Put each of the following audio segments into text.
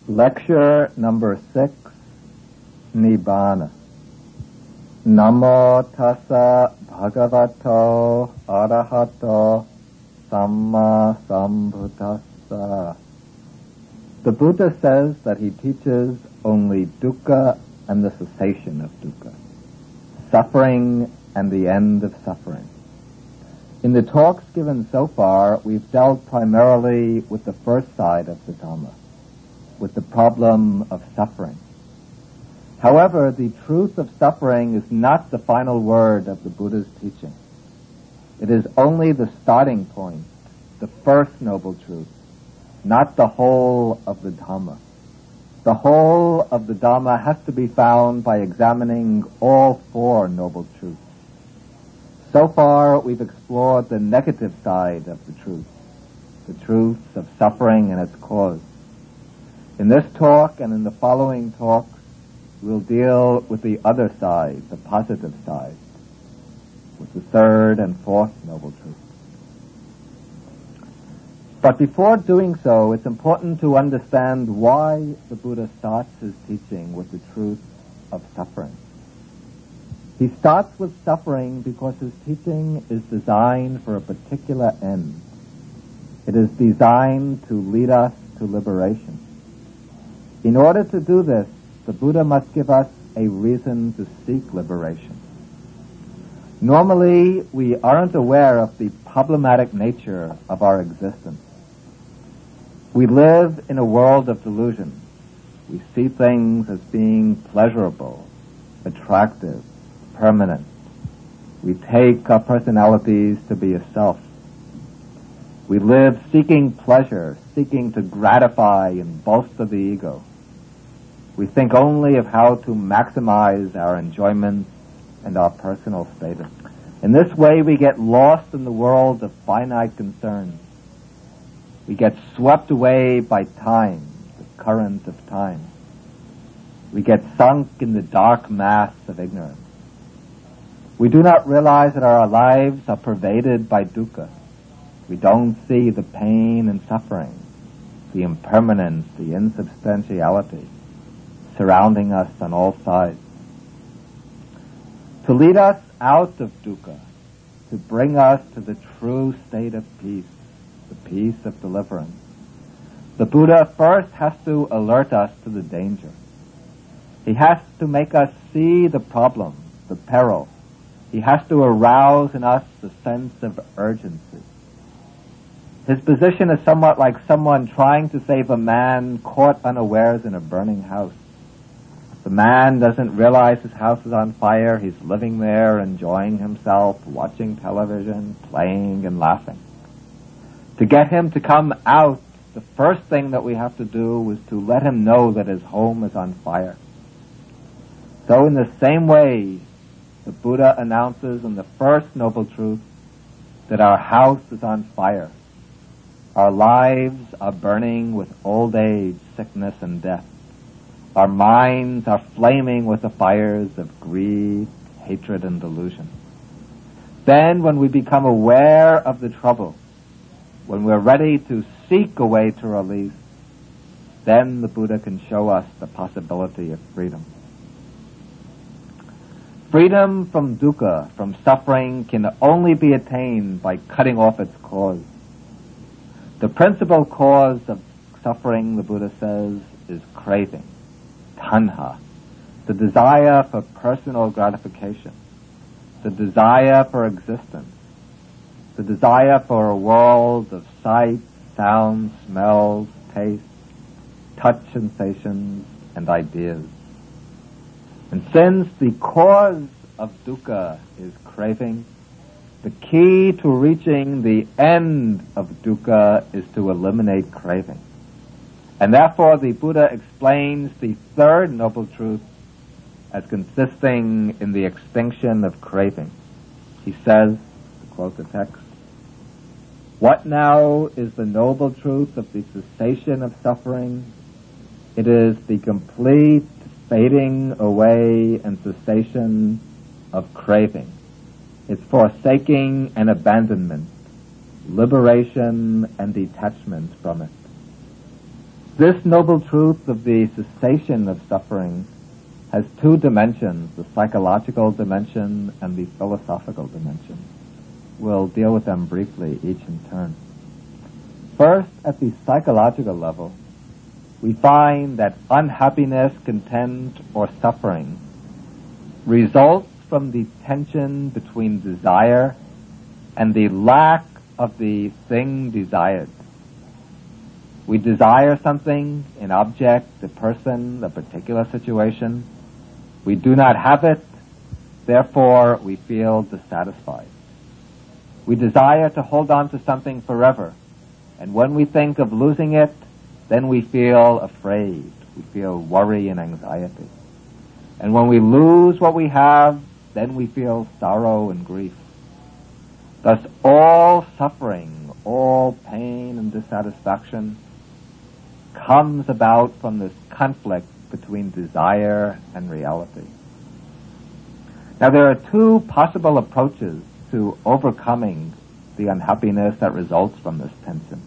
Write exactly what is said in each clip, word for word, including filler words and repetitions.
Lecture number six, Nibbana. Namo tassa bhagavato arahato samma sambuddhassa. The Buddha says that he teaches only dukkha and the cessation of dukkha, suffering and the end of suffering. In the talks given so far, we've dealt primarily with the first side of the Dhamma, with the problem of suffering. However, the truth of suffering is not the final word of the Buddha's teaching. It is only the starting point, the first noble truth, not the whole of the Dhamma. The whole of the Dhamma has to be found by examining all four noble truths. So far, we've explored the negative side of the truth, the truth of suffering and its cause. In this talk and in the following talks, we'll deal with the other side, the positive side, with the third and fourth noble truths. But before doing so, it's important to understand why the Buddha starts his teaching with the truth of suffering. He starts with suffering because his teaching is designed for a particular end. It is designed to lead us to liberation. In order to do this, the Buddha must give us a reason to seek liberation. Normally, we aren't aware of the problematic nature of our existence. We live in a world of delusion. We see things as being pleasurable, attractive, permanent. We take our personalities to be a self. We live seeking pleasure, seeking to gratify and bolster the ego. We think only of how to maximize our enjoyment and our personal status. In this way, we get lost in the world of finite concerns. We get swept away by time, the current of time. We get sunk in the dark mass of ignorance. We do not realize that our lives are pervaded by dukkha. We don't see the pain and suffering, the impermanence, the insubstantiality surrounding us on all sides. To lead us out of dukkha, to bring us to the true state of peace, the peace of deliverance, the Buddha first has to alert us to the danger. He has to make us see the problem, the peril. He has to arouse in us a sense of urgency. His position is somewhat like someone trying to save a man caught unawares in a burning house. The man doesn't realize his house is on fire. He's living there, enjoying himself, watching television, playing and laughing. To get him to come out, the first thing that we have to do is to let him know that his home is on fire. So in the same way, the Buddha announces in the first noble truth that our house is on fire. Our lives are burning with old age, sickness, and death. Our minds are flaming with the fires of greed, hatred, and delusion. Then, when we become aware of the trouble, when we're ready to seek a way to release, then the Buddha can show us the possibility of freedom. Freedom from dukkha, from suffering, can only be attained by cutting off its cause. The principal cause of suffering, the Buddha says, is craving, tanha, the desire for personal gratification, the desire for existence, the desire for a world of sight, sound, smells, taste, touch sensations, and ideas. And since the cause of dukkha is craving, the key to reaching the end of dukkha is to eliminate craving. And therefore the Buddha explains the third noble truth as consisting in the extinction of craving. He says, to quote the text, "What now is the noble truth of the cessation of suffering? It is the complete fading away and cessation of craving. It's forsaking and abandonment, liberation and detachment from it." This noble truth of the cessation of suffering has two dimensions, the psychological dimension and the philosophical dimension. We'll deal with them briefly, each in turn. First, at the psychological level, we find that unhappiness, content, or suffering results from the tension between desire and the lack of the thing desired. We desire something, an object, a person, a particular situation. We do not have it, therefore we feel dissatisfied. We desire to hold on to something forever, and when we think of losing it, then we feel afraid. We feel worry and anxiety. And when we lose what we have, then we feel sorrow and grief. Thus, all suffering, all pain and dissatisfaction comes about from this conflict between desire and reality. Now, there are two possible approaches to overcoming the unhappiness that results from this tension.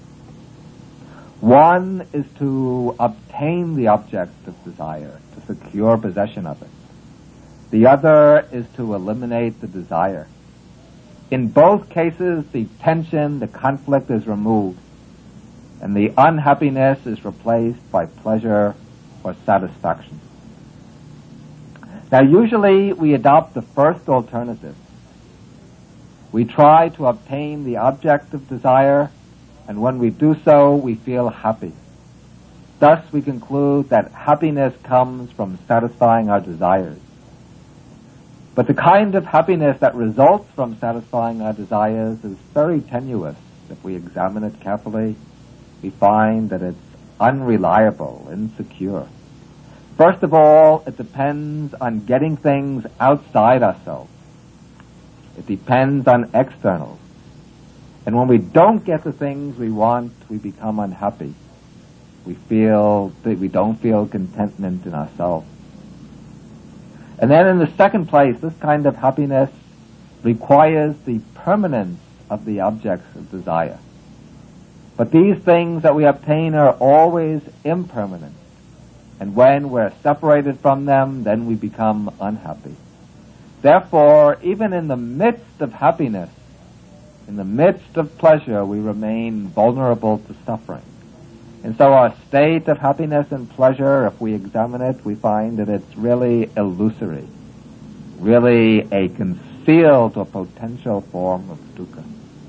One is to obtain the object of desire, to secure possession of it. The other is to eliminate the desire. In both cases, the tension, the conflict is removed, and the unhappiness is replaced by pleasure or satisfaction. Now, usually we adopt the first alternative. We try to obtain the object of desire, and when we do so, we feel happy. Thus, we conclude that happiness comes from satisfying our desires. But the kind of happiness that results from satisfying our desires is very tenuous. If we examine it carefully, we find that it's unreliable, insecure. First of all, it depends on getting things outside ourselves. It depends on externals. And when we don't get the things we want, we become unhappy. We feel that we don't feel contentment in ourselves. And then in the second place, this kind of happiness requires the permanence of the objects of desire. But these things that we obtain are always impermanent. And when we're separated from them, then we become unhappy. Therefore, even in the midst of happiness, in the midst of pleasure, we remain vulnerable to suffering. And so our state of happiness and pleasure, if we examine it, we find that it's really illusory, really a concealed or potential form of dukkha.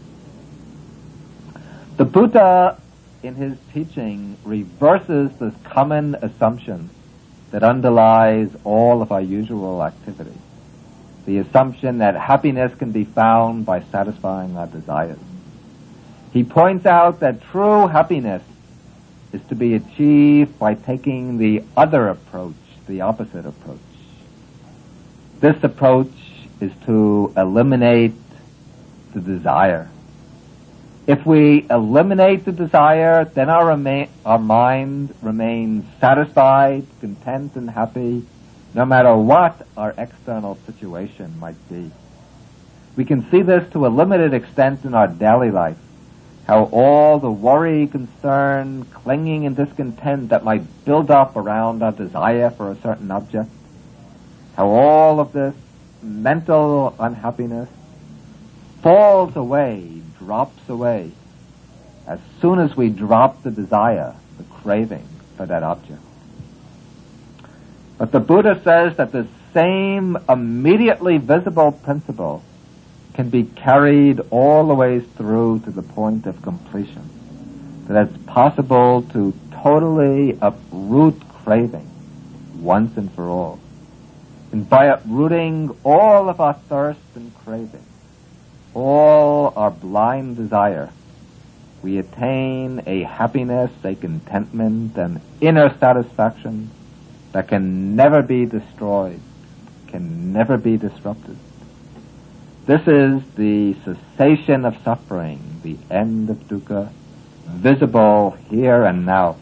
The Buddha, in his teaching, reverses this common assumption that underlies all of our usual activity. The assumption that happiness can be found by satisfying our desires. He points out that true happiness is to be achieved by taking the other approach, the opposite approach. This approach is to eliminate the desire. If we eliminate the desire, then our, remain, our mind remains satisfied, content, and happy, no matter what our external situation might be. We can see this to a limited extent in our daily life, how all the worry, concern, clinging, and discontent that might build up around our desire for a certain object, how all of this mental unhappiness falls away, drops away, as soon as we drop the desire, the craving for that object. But the Buddha says that the same immediately visible principle can be carried all the way through to the point of completion. That it's possible to totally uproot craving once and for all. And by uprooting all of our thirst and craving, all our blind desire, we attain a happiness, a contentment, an inner satisfaction that can never be destroyed, can never be disrupted. This is the cessation of suffering, the end of dukkha, visible here and now.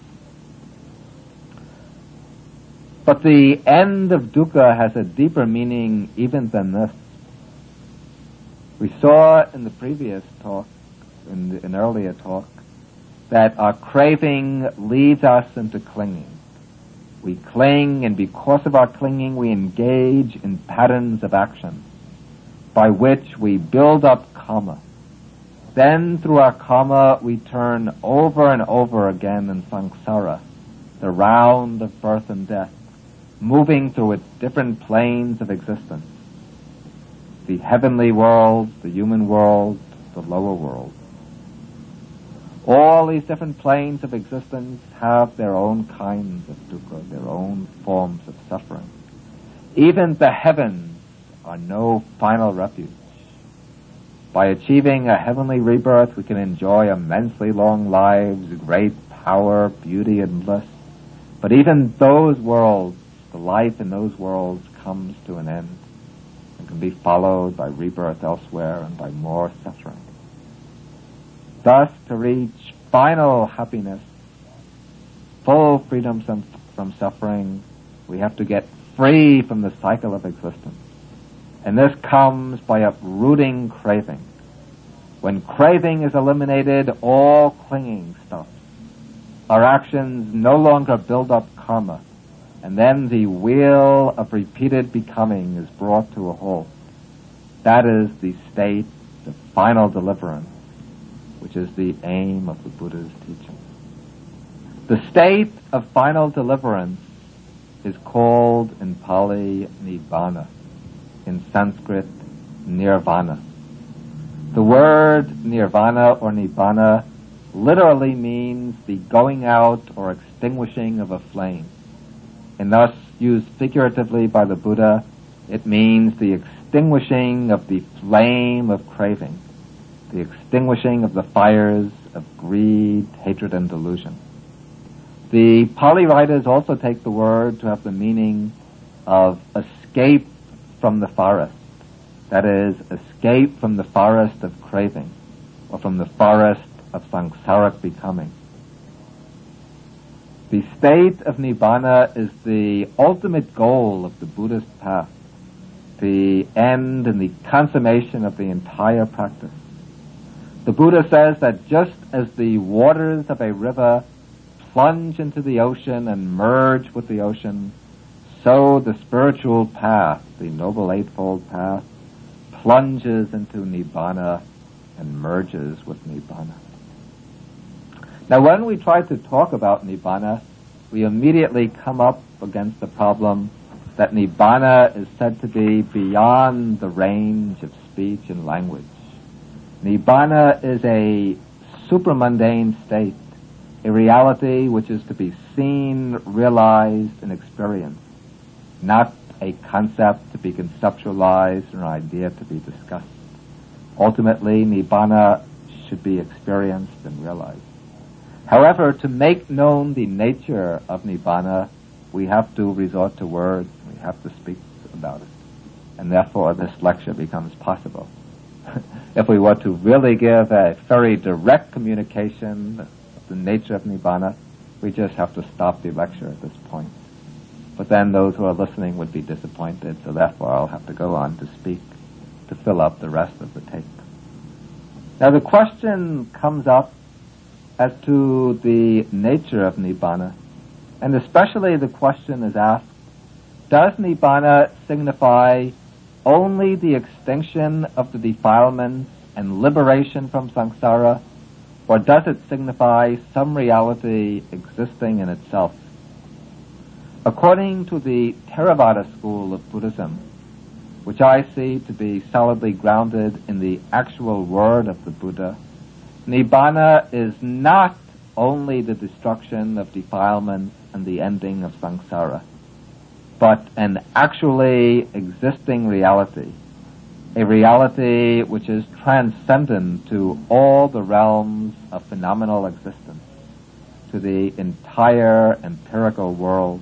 But the end of dukkha has a deeper meaning even than this. We saw in the previous talk, in the, an earlier talk, that our craving leads us into clinging. We cling, and because of our clinging, we engage in patterns of action by which we build up karma. Then, through our karma, we turn over and over again in samsara, the round of birth and death, moving through its different planes of existence. The heavenly world, the human world, the lower world. All these different planes of existence have their own kinds of dukkha, their own forms of suffering. Even the heavens are no final refuge. By achieving a heavenly rebirth, we can enjoy immensely long lives, great power, beauty, and bliss. But even those worlds, the life in those worlds comes to an end and can be followed by rebirth elsewhere and by more suffering. Thus, to reach final happiness, full freedom from, from suffering, we have to get free from the cycle of existence. And this comes by uprooting craving. When craving is eliminated, all clinging stops. Our actions no longer build up karma, and then the wheel of repeated becoming is brought to a halt. That is the state of final deliverance, which is the aim of the Buddha's teaching. The state of final deliverance is called in Pali Nibbana, in Sanskrit Nirvana. The word Nirvana or Nibbana literally means the going out or extinguishing of a flame, and thus used figuratively by the Buddha, it means the extinguishing of the flame of craving, the extinguishing of the fires of greed, hatred, and delusion. The Pali writers also take the word to have the meaning of escape from the forest. That is, escape from the forest of craving, or from the forest of samsaric becoming. The state of Nibbana is the ultimate goal of the Buddhist path, the end and the consummation of the entire practice. The Buddha says that just as the waters of a river plunge into the ocean and merge with the ocean, so the spiritual path, the Noble Eightfold Path, plunges into Nibbana and merges with Nibbana. Now, when we try to talk about Nibbana, we immediately come up against the problem that Nibbana is said to be beyond the range of speech and language. Nibbana is a supramundane state, a reality which is to be seen, realized, and experienced, not a concept to be conceptualized or an idea to be discussed. Ultimately, Nibbana should be experienced and realized. However, to make known the nature of Nibbana, we have to resort to words, we have to speak about it, and therefore this lecture becomes possible. If we were to really give a very direct communication of the nature of Nibbana, we just have to stop the lecture at this point. But then those who are listening would be disappointed, so therefore I'll have to go on to speak to fill up the rest of the tape. Now the question comes up as to the nature of Nibbana, and especially the question is asked, does Nibbana signify only the extinction of the defilements and liberation from samsara, or does it signify some reality existing in itself? According to the Theravada school of Buddhism, which I see to be solidly grounded in the actual word of the Buddha, Nibbana is not only the destruction of defilements and the ending of samsara, but an actually existing reality, a reality which is transcendent to all the realms of phenomenal existence, to the entire empirical world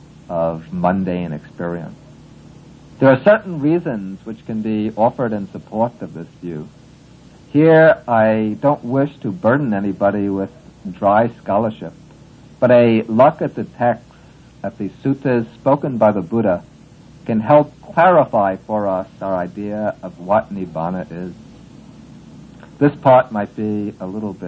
of mundane experience. There are certain reasons which can be offered in support of this view. Here, I don't wish to burden anybody with dry scholarship, but a look at the text, at the suttas spoken by the Buddha, can help clarify for us our idea of what Nibbana is. This part might be a little bit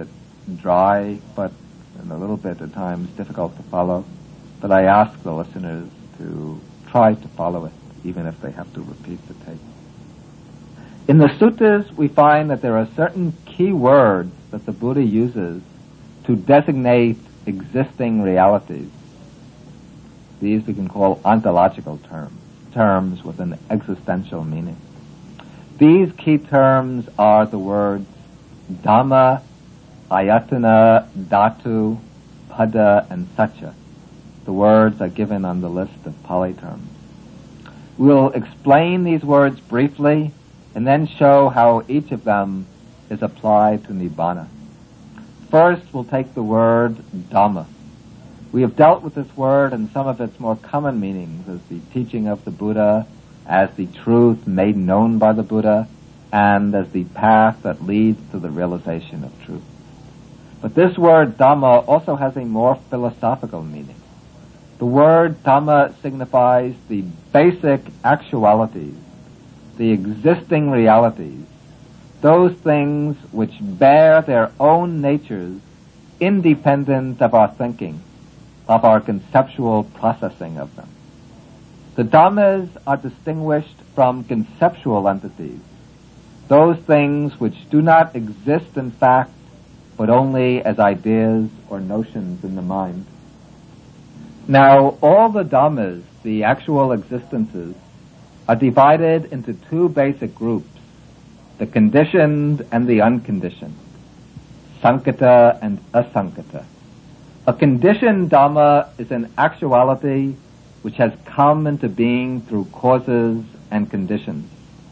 dry, but and a little bit at times difficult to follow. But I ask the listeners to try to follow it, even if they have to repeat the tape. In the suttas, we find that there are certain key words that the Buddha uses to designate existing realities. These we can call ontological terms, terms with an existential meaning. These key terms are the words Dhamma, Ayatana, Dhatu, Pada, and Satya. The words are given on the list of Pali terms. We'll explain these words briefly and then show how each of them is applied to Nibbana. First, we'll take the word Dhamma. We have dealt with this word and some of its more common meanings as the teaching of the Buddha, as the truth made known by the Buddha, and as the path that leads to the realization of truth. But this word Dhamma also has a more philosophical meaning. The word Dhamma signifies the basic actualities, the existing realities, those things which bear their own natures independent of our thinking, of our conceptual processing of them. The Dhammas are distinguished from conceptual entities, those things which do not exist in fact, but only as ideas or notions in the mind. Now, all the Dhammas, the actual existences, are divided into two basic groups, the conditioned and the unconditioned, Sankata and Asankata. A conditioned Dhamma is an actuality which has come into being through causes and conditions,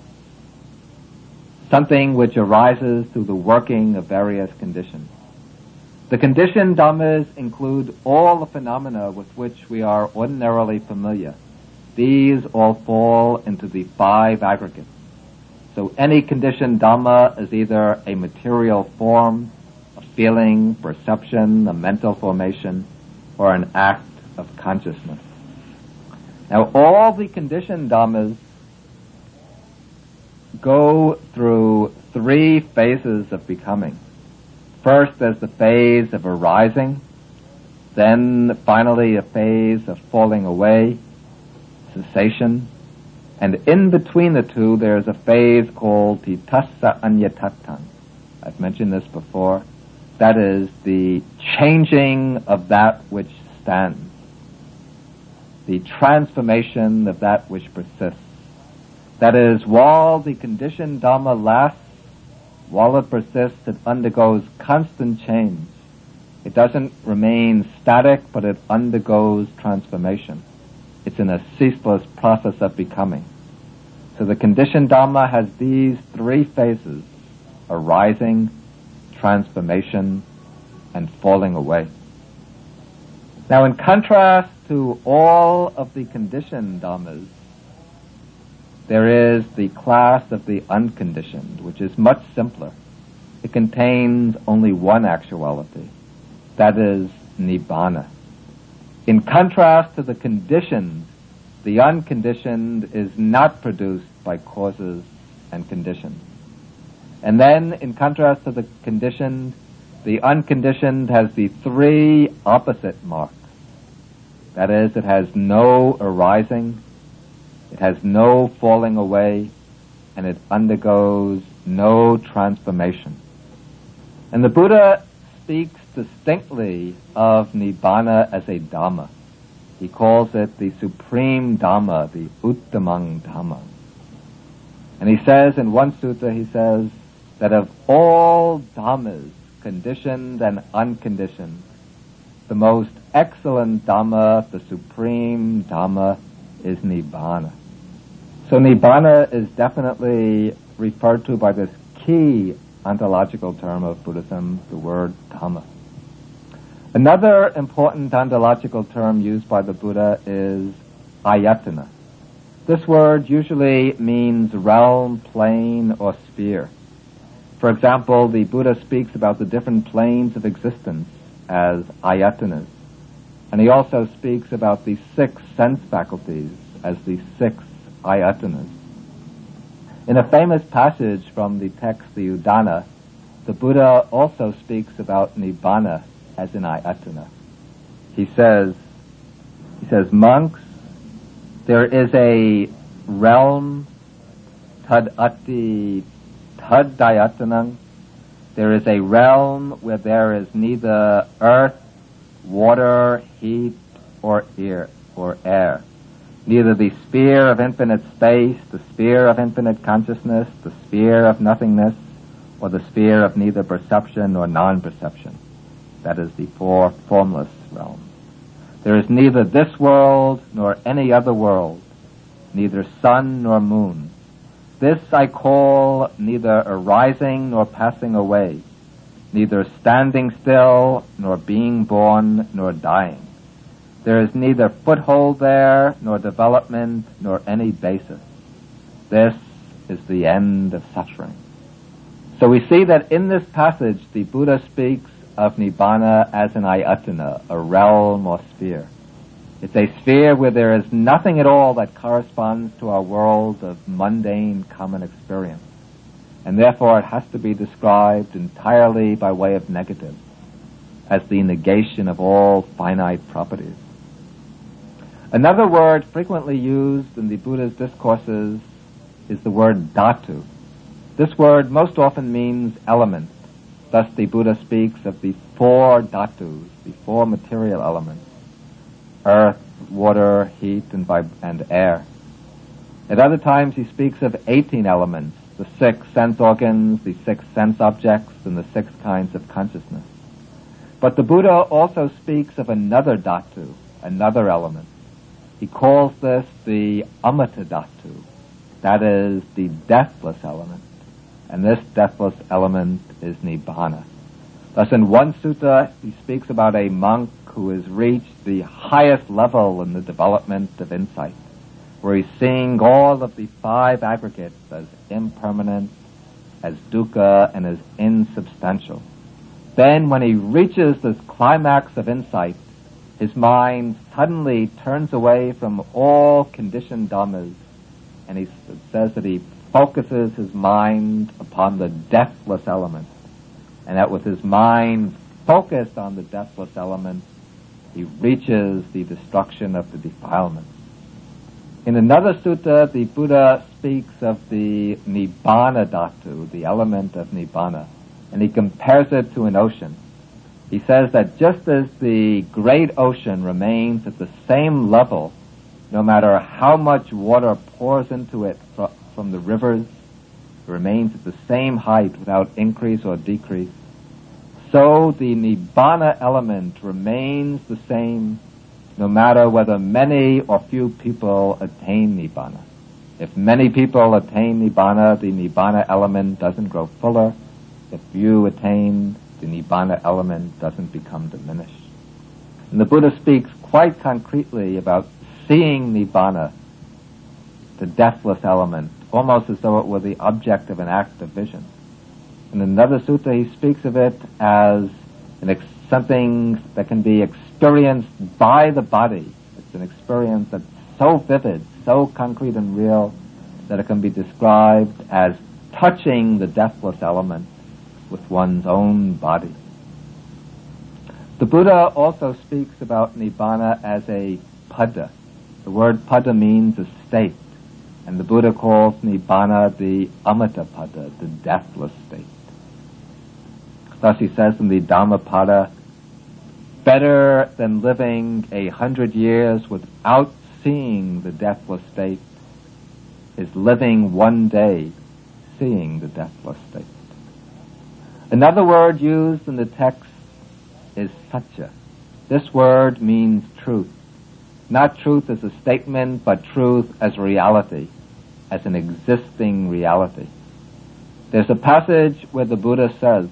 something which arises through the working of various conditions. The conditioned Dhammas include all the phenomena with which we are ordinarily familiar. These all fall into the five aggregates. So any conditioned Dhamma is either a material form, a feeling, perception, a mental formation, or an act of consciousness. Now, all the conditioned Dhammas go through three phases of becoming. First, there's the phase of arising, then finally a phase of falling away, cessation, and in between the two there's a phase called titassa anyatatan. I've mentioned this before. That is the changing of that which stands, the transformation of that which persists. That is, while the conditioned Dhamma lasts, while it persists, it undergoes constant change. It doesn't remain static, but it undergoes transformation. It's in a ceaseless process of becoming. So the conditioned Dhamma has these three phases: arising, transformation, and falling away. Now, in contrast to all of the conditioned Dhammas, there is the class of the unconditioned, which is much simpler. It contains only one actuality. That is Nibbana. In contrast to the conditioned, the unconditioned is not produced by causes and conditions. And then, in contrast to the conditioned, the unconditioned has the three opposite marks. That is, it has no arising, it has no falling away, and it undergoes no transformation. And the Buddha speaks distinctly of Nibbana as a Dhamma. He calls it the supreme Dhamma, the Uttamang Dhamma. And he says in one sutta, he says that of all Dhammas, conditioned and unconditioned, the most excellent Dhamma, the supreme Dhamma, is Nibbana. So Nibbana is definitely referred to by this key ontological term of Buddhism, the word Dhamma. Another important ontological term used by the Buddha is ayatana. This word usually means realm, plane, or sphere. For example, the Buddha speaks about the different planes of existence as ayatanas. And he also speaks about the six sense faculties as the six ayatanas. In a famous passage from the text, the Udana, the Buddha also speaks about Nibbana as in Ayatana. He says, he says, monks, there is a realm, tad ati tad dayatanang. There is a realm where there is neither earth, water, heat, or air, or air. Neither the sphere of infinite space, the sphere of infinite consciousness, the sphere of nothingness, or the sphere of neither perception nor non-perception. That is the four formless realms. There is neither this world nor any other world, neither sun nor moon. This I call neither arising nor passing away, neither standing still nor being born nor dying. There is neither foothold there nor development nor any basis. This is the end of suffering. So we see that in this passage the Buddha speaks of Nibbana as an ayatana, a realm or sphere. It's a sphere where there is nothing at all that corresponds to our world of mundane common experience. And therefore it has to be described entirely by way of negative, as the negation of all finite properties. Another word frequently used in the Buddha's discourses is the word dhatu. This word most often means element. Thus the Buddha speaks of the four dhatus, the four material elements: earth, water, heat, and, vib- and air. At other times he speaks of eighteen elements, the six sense organs, the six sense objects, and the six kinds of consciousness. But the Buddha also speaks of another dhatu, another element. He calls this the amata dhatu, that is, the deathless element. And this deathless element is Nibbana. Thus in one sutta he speaks about a monk who has reached the highest level in the development of insight, where he's seeing all of the five aggregates as impermanent, as dukkha, and as insubstantial. Then when he reaches this climax of insight, his mind suddenly turns away from all conditioned dhammas, and he says that he focuses his mind upon the deathless element, and that with his mind focused on the deathless element, he reaches the destruction of the defilements. In another sutta, the Buddha speaks of the Nibbana dhatu, the element of Nibbana, and he compares it to an ocean. He says that just as the great ocean remains at the same level, no matter how much water pours into it fr- from the rivers, it remains at the same height without increase or decrease, so the Nibbana element remains the same no matter whether many or few people attain Nibbana. If many people attain Nibbana, the Nibbana element doesn't grow fuller. If few attain, the Nibbana element doesn't become diminished. And the Buddha speaks quite concretely about seeing Nibbana, the deathless element, almost as though it were the object of an act of vision. In another sutta, he speaks of it as an ex- something that can be experienced by the body. It's an experience that's so vivid, so concrete and real, that it can be described as touching the deathless element with one's own body. The Buddha also speaks about Nibbana as a pada. The word pada means a state, and the Buddha calls Nibbana the amata pada, the deathless state. Thus he says in the Dhammapada, better than living a hundred years without seeing the deathless state is living one day seeing the deathless state. Another word used in the text is satya. This word means truth. Not truth as a statement, but truth as reality, as an existing reality. There's a passage where the Buddha says,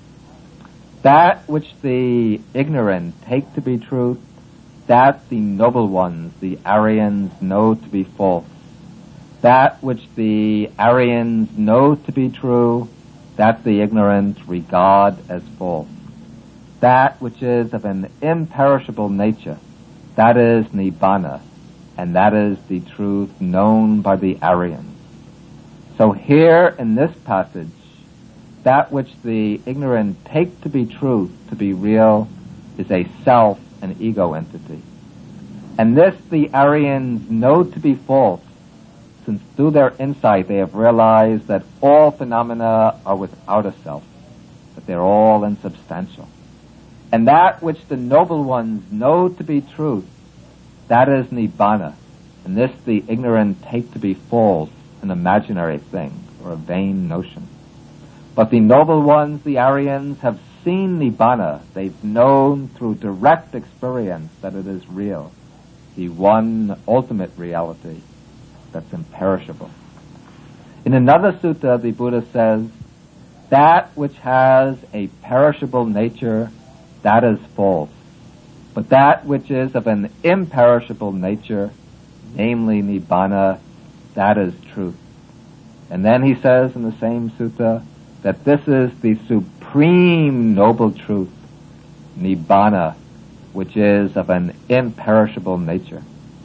that which the ignorant take to be truth, that the noble ones, the Aryans, know to be false. That which the Aryans know to be true, that the ignorant regard as false. That which is of an imperishable nature, that is Nibbana, and that is the truth known by the Aryans. So here in this passage, that which the ignorant take to be truth, to be real, is a self, an ego entity. And this the Aryans know to be false, since through their insight they have realized that all phenomena are without a self, that they're all insubstantial. And that which the noble ones know to be truth, that is Nibbana. And this the ignorant take to be false, an imaginary thing, or a vain notion. But the noble ones, the Aryans, have seen Nibbana. They've known through direct experience that it is real, the one ultimate reality that's imperishable. In another sutta, the Buddha says, that which has a perishable nature, that is false. But that which is of an imperishable nature, namely Nibbana, that is truth. And then he says in the same sutta that this is the supreme noble truth, Nibbana, which is of an imperishable nature.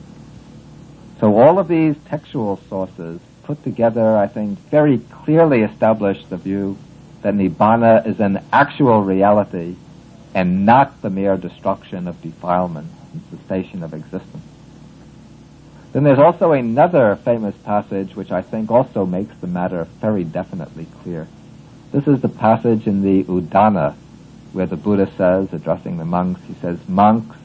So all of these textual sources put together, I think, very clearly establish the view that Nibbana is an actual reality and not the mere destruction of defilement and cessation of existence. Then there's also another famous passage which I think also makes the matter very definitely clear. This is the passage in the Udana where the Buddha says, addressing the monks, he says, Monks,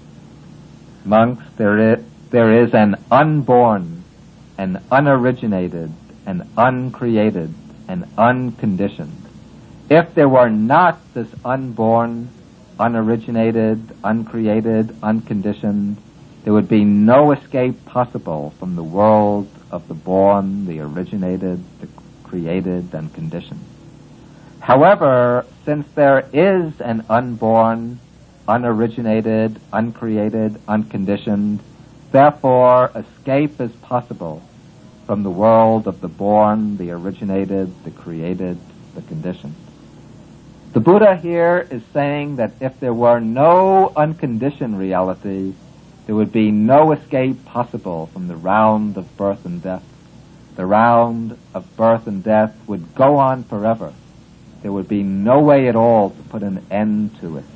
monks, there is, there is an unborn, an unoriginated, an uncreated, an unconditioned. If there were not this unborn, unoriginated, uncreated, unconditioned, there would be no escape possible from the world of the born, the originated, the created, and conditioned. However, since there is an unborn, unoriginated, uncreated, unconditioned, therefore escape is possible from the world of the born, the originated, the created, the conditioned. The Buddha here is saying that if there were no unconditioned reality, there would be no escape possible from the round of birth and death. The round of birth and death would go on forever. There would be no way at all to put an end to it.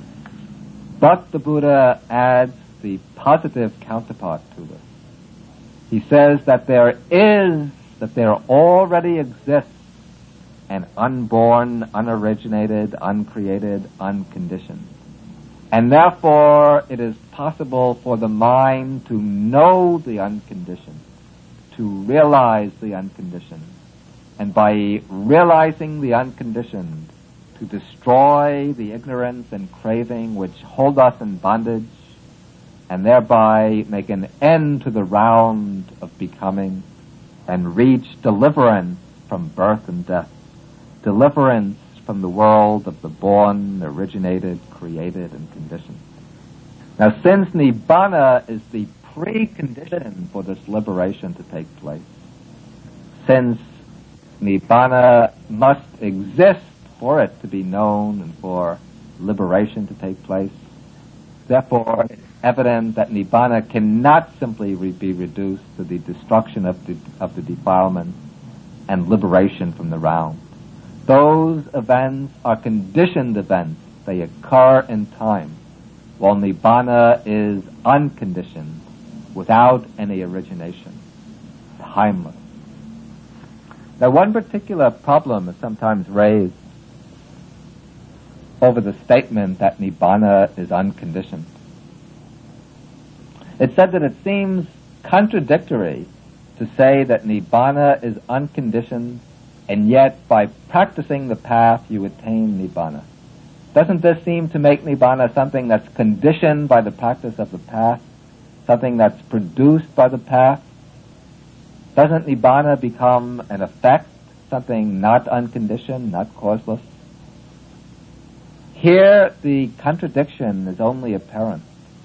But the Buddha adds the positive counterpart to this. He says that there is, that there already exists an unborn, unoriginated, uncreated, unconditioned. And therefore it is possible for the mind to know the unconditioned, to realize the unconditioned, and by realizing the unconditioned, to destroy the ignorance and craving which hold us in bondage, and thereby make an end to the round of becoming, and reach deliverance from birth and death, deliverance from the world of the born, originated, created, and conditioned. Now, since Nibbana is the precondition for this liberation to take place, since Nibbana must exist for it to be known and for liberation to take place, therefore it's evident that Nibbana cannot simply re- be reduced to the destruction of the, of the defilement and liberation from the round. Those events are conditioned events. They occur in time, while Nibbana is unconditioned, without any origination, timeless. Now, one particular problem is sometimes raised over the statement that Nibbana is unconditioned. It's said that it seems contradictory to say that Nibbana is unconditioned, and yet by practicing the path you attain Nibbana. Doesn't this seem to make Nibbana something that's conditioned by the practice of the path, something that's produced by the path? Doesn't Nibbana become an effect, something not unconditioned, not causeless? Here the contradiction is only apparent.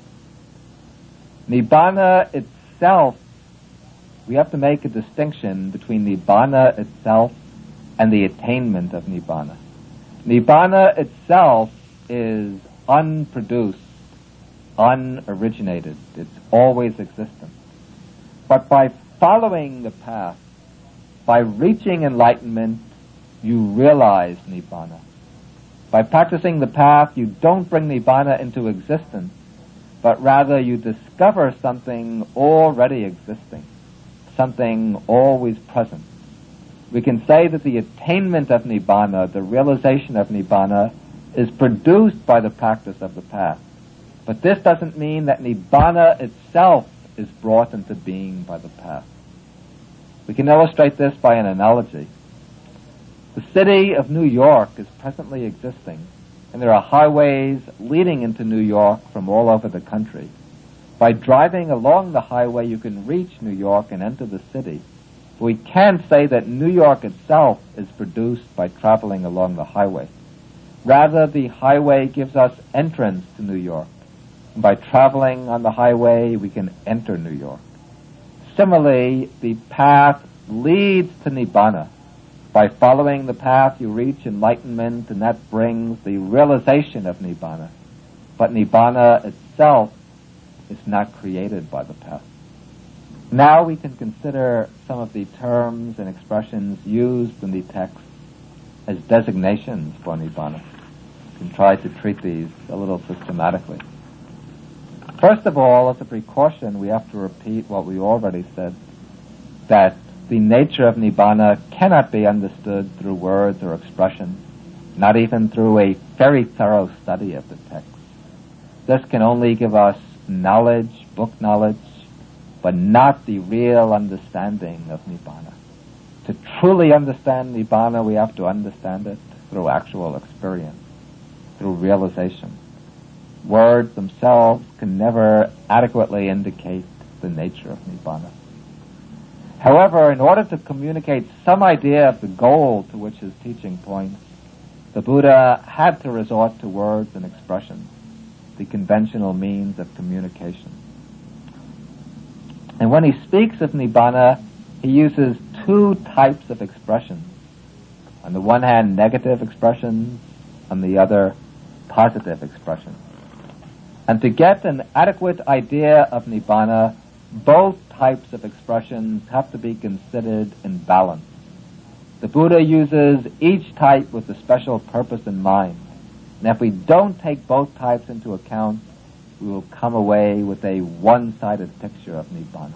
Nibbana itself, we have to make a distinction between Nibbana itself and the attainment of Nibbana. Nibbana itself is unproduced, unoriginated. It's always existent. But by following the path, by reaching enlightenment, you realize Nibbana. By practicing the path, you don't bring Nibbana into existence, but rather you discover something already existing, something always present. We can say that the attainment of Nibbana, the realization of Nibbana, is produced by the practice of the path. But this doesn't mean that Nibbana itself is brought into being by the path. We can illustrate this by an analogy. The city of New York is presently existing, and there are highways leading into New York from all over the country. By driving along the highway, you can reach New York and enter the city. We can't say that New York itself is produced by traveling along the highway. Rather, the highway gives us entrance to New York. And by traveling on the highway, we can enter New York. Similarly, the path leads to Nibbana. By following the path, you reach enlightenment, and that brings the realization of Nibbana. But Nibbana itself is not created by the path. Now we can consider some of the terms and expressions used in the text as designations for Nibbana. We can try to treat these a little systematically. First of all, as a precaution, we have to repeat what we already said, that the nature of Nibbana cannot be understood through words or expressions, not even through a very thorough study of the text. This can only give us knowledge, book knowledge, but not the real understanding of Nibbana. To truly understand Nibbana, we have to understand it through actual experience, through realization. Words themselves can never adequately indicate the nature of Nibbana. However, in order to communicate some idea of the goal to which his teaching points, the Buddha had to resort to words and expressions, the conventional means of communication. And when he speaks of Nibbana, he uses two types of expressions. On the one hand, negative expressions, on the other, positive expressions. And to get an adequate idea of Nibbana, both types of expressions have to be considered in balance. The Buddha uses each type with a special purpose in mind. And if we don't take both types into account, we will come away with a one-sided picture of Nibbana.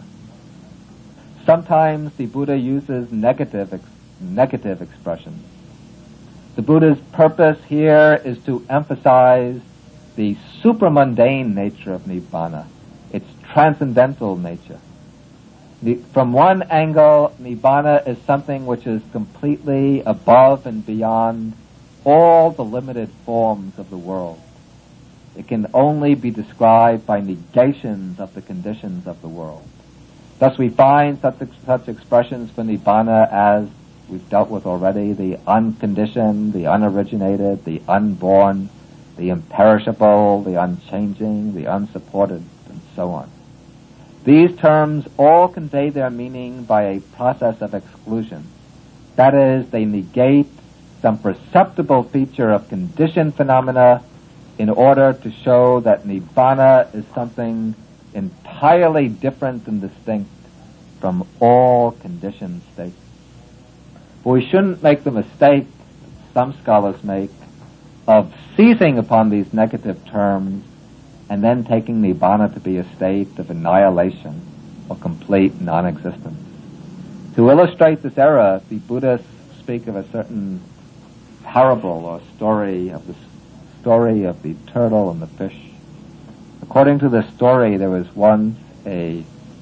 Sometimes the Buddha uses negative, ex- negative expressions. The Buddha's purpose here is to emphasize the supramundane nature of Nibbana, its transcendental nature. The, from one angle, Nibbana is something which is completely above and beyond all the limited forms of the world. It can only be described by negations of the conditions of the world. Thus we find such, such expressions for Nibbana as we've dealt with already, the unconditioned, the unoriginated, the unborn, the imperishable, the unchanging, the unsupported, and so on. These terms all convey their meaning by a process of exclusion. That is, they negate some perceptible feature of conditioned phenomena in order to show that Nibbana is something entirely different and distinct from all conditioned states. But we shouldn't make the mistake that some scholars make of seizing upon these negative terms and then taking Nibbana to be a state of annihilation or complete non-existence. To illustrate this error, the Buddhists speak of a certain parable or story of the story of the turtle and the fish. According to this story, there was once a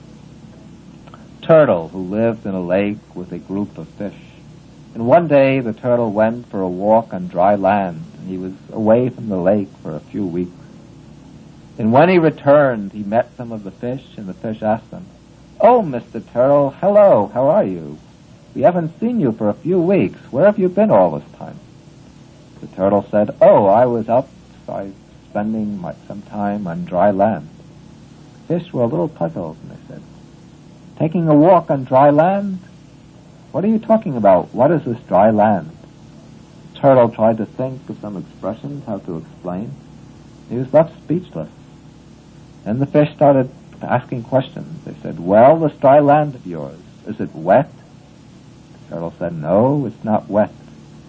turtle who lived in a lake with a group of fish. And one day the turtle went for a walk on dry land, and he was away from the lake for a few weeks. And when he returned, he met some of the fish, and the fish asked him, "Oh, Mister Turtle, hello, how are you? We haven't seen you for a few weeks. Where have you been all this time?" The turtle said, "Oh, I was out spending my, some time on dry land." The fish were a little puzzled, and they said, "Taking a walk on dry land? What are you talking about? What is this dry land?" The turtle tried to think of some expressions, how to explain. He was left speechless. And the fish started asking questions. They said, "Well, this dry land of yours, is it wet?" The turtle said, "No, it's not wet.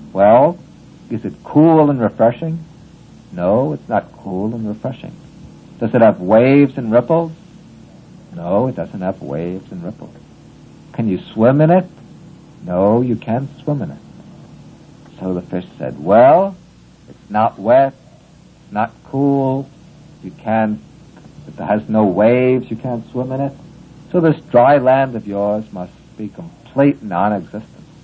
Well, is it cool and refreshing? No, it's not cool and refreshing. Does it have waves and ripples? No, it doesn't have waves and ripples. Can you swim in it? No, you can't swim in it. So the fish said, well, it's not wet, it's not cool, you can't, it has no waves, you can't swim in it. So this dry land of yours must be complete non-existence.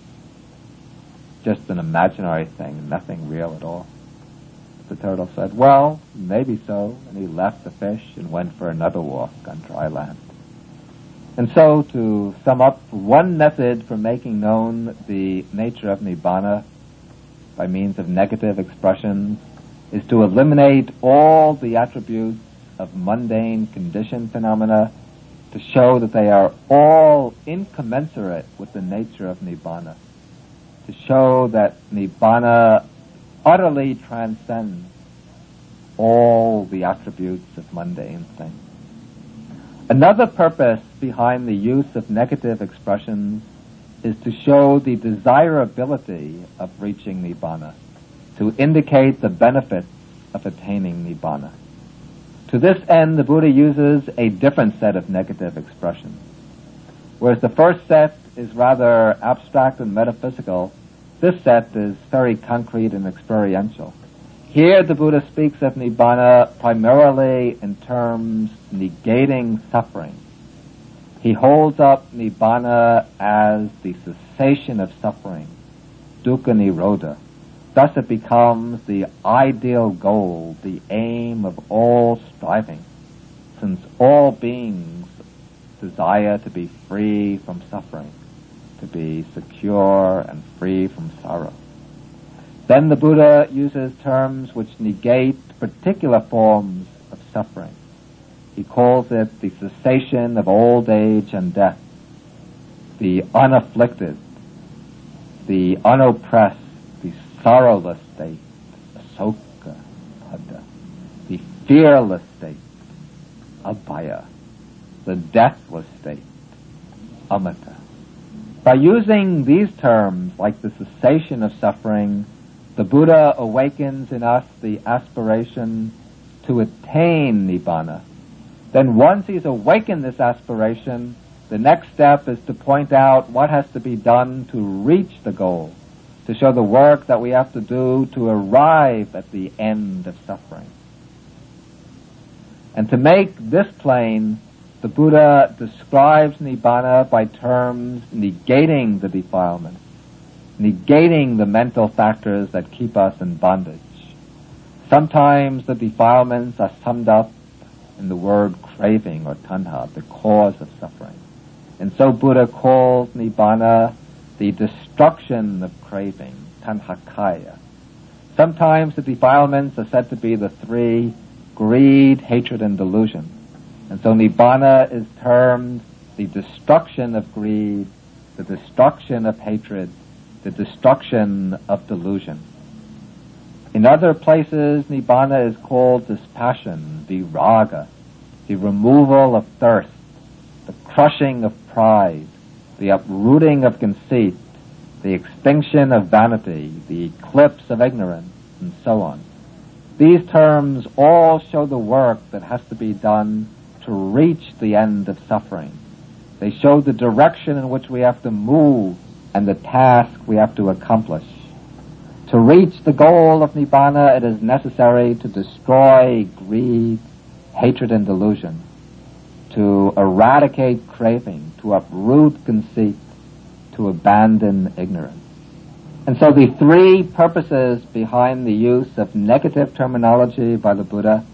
Just an imaginary thing, nothing real at all. The turtle said, well, maybe so, and he left the fish and went for another walk on dry land. And so, to sum up, one method for making known the nature of Nibbana by means of negative expressions is to eliminate all the attributes of mundane conditioned phenomena to show that they are all incommensurate with the nature of Nibbana, to show that Nibbana utterly transcends all the attributes of mundane things. Another purpose behind the use of negative expressions is to show the desirability of reaching Nibbana, to indicate the benefits of attaining Nibbana. To this end, the Buddha uses a different set of negative expressions. Whereas the first set is rather abstract and metaphysical, this set is very concrete and experiential. Here the Buddha speaks of Nibbana primarily in terms negating suffering. He holds up Nibbana as the cessation of suffering, dukkha nirodha. Thus it becomes the ideal goal, the aim of all striving, since all beings desire to be free from suffering, to be secure and free from sorrow. Then the Buddha uses terms which negate particular forms of suffering. He calls it the cessation of old age and death, the unafflicted, the unoppressed, the sorrowless state, asoka pada, the fearless state, abhaya, the deathless state, amata. By using these terms, like the cessation of suffering, the Buddha awakens in us the aspiration to attain Nibbana. Then once he's awakened this aspiration, the next step is to point out what has to be done to reach the goal, to show the work that we have to do to arrive at the end of suffering. And to make this plain, the Buddha describes Nibbana by terms negating the defilements, negating the mental factors that keep us in bondage. Sometimes the defilements are summed up in the word craving or tanha, the cause of suffering. And so Buddha calls Nibbana the destruction of craving, tanhakaya. Sometimes the defilements are said to be the three: greed, hatred, and delusion. And so Nibbana is termed the destruction of greed, the destruction of hatred, the destruction of delusion. In other places, Nibbana is called dispassion, viraga, the removal of thirst, the crushing of pride, the uprooting of conceit, the extinction of vanity, the eclipse of ignorance, and so on. These terms all show the work that has to be done to reach the end of suffering. They show the direction in which we have to move and the task we have to accomplish. To reach the goal of Nibbana, it is necessary to destroy greed, hatred, and delusion, to eradicate craving, to uproot conceit, to abandon ignorance. And so the three purposes behind the use of negative terminology by the Buddha,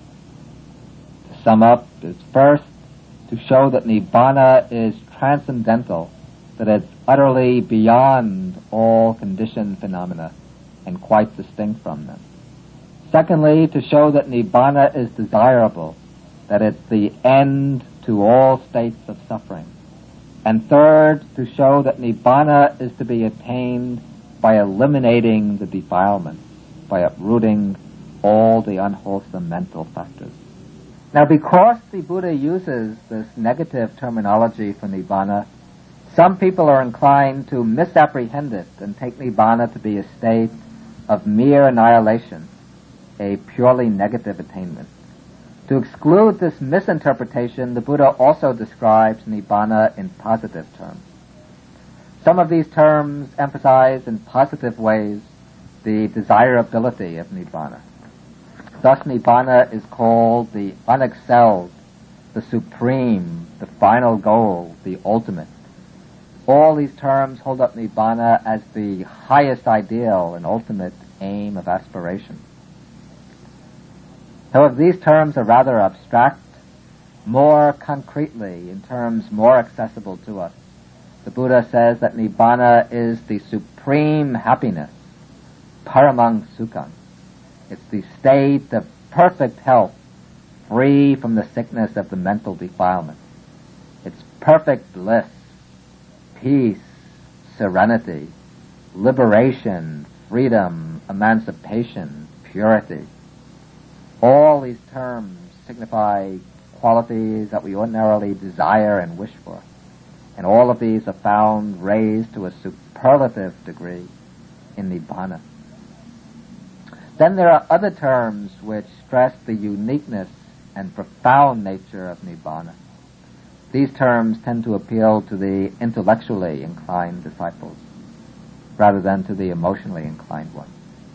to sum up, is first, to show that Nibbana is transcendental, that it's utterly beyond all conditioned phenomena and quite distinct from them. Secondly, to show that Nibbana is desirable, that it's the end to all states of suffering. And third, to show that Nibbana is to be attained by eliminating the defilements, by uprooting all the unwholesome mental factors. Now, because the Buddha uses this negative terminology for Nibbana Some people are inclined to misapprehend it and take Nibbana to be a state of mere annihilation, a purely negative attainment. To exclude this misinterpretation, the Buddha also describes Nibbana in positive terms. Some of these terms emphasize in positive ways the desirability of Nibbana. Thus, Nibbana is called the unexcelled, the supreme, the final goal, the ultimate. All these terms hold up Nibbana as the highest ideal and ultimate aim of aspiration. However, these terms are rather abstract. More concretely, in terms more accessible to us, the Buddha says that Nibbana is the supreme happiness, paramang sukham. It's the state of perfect health, free from the sickness of the mental defilement. It's perfect bliss, peace, serenity, liberation, freedom, emancipation, purity. All these terms signify qualities that we ordinarily desire and wish for. And all of these are found raised to a superlative degree in Nibbana. Then there are other terms which stress the uniqueness and profound nature of Nibbana. These terms tend to appeal to the intellectually inclined disciples rather than to the emotionally inclined ones.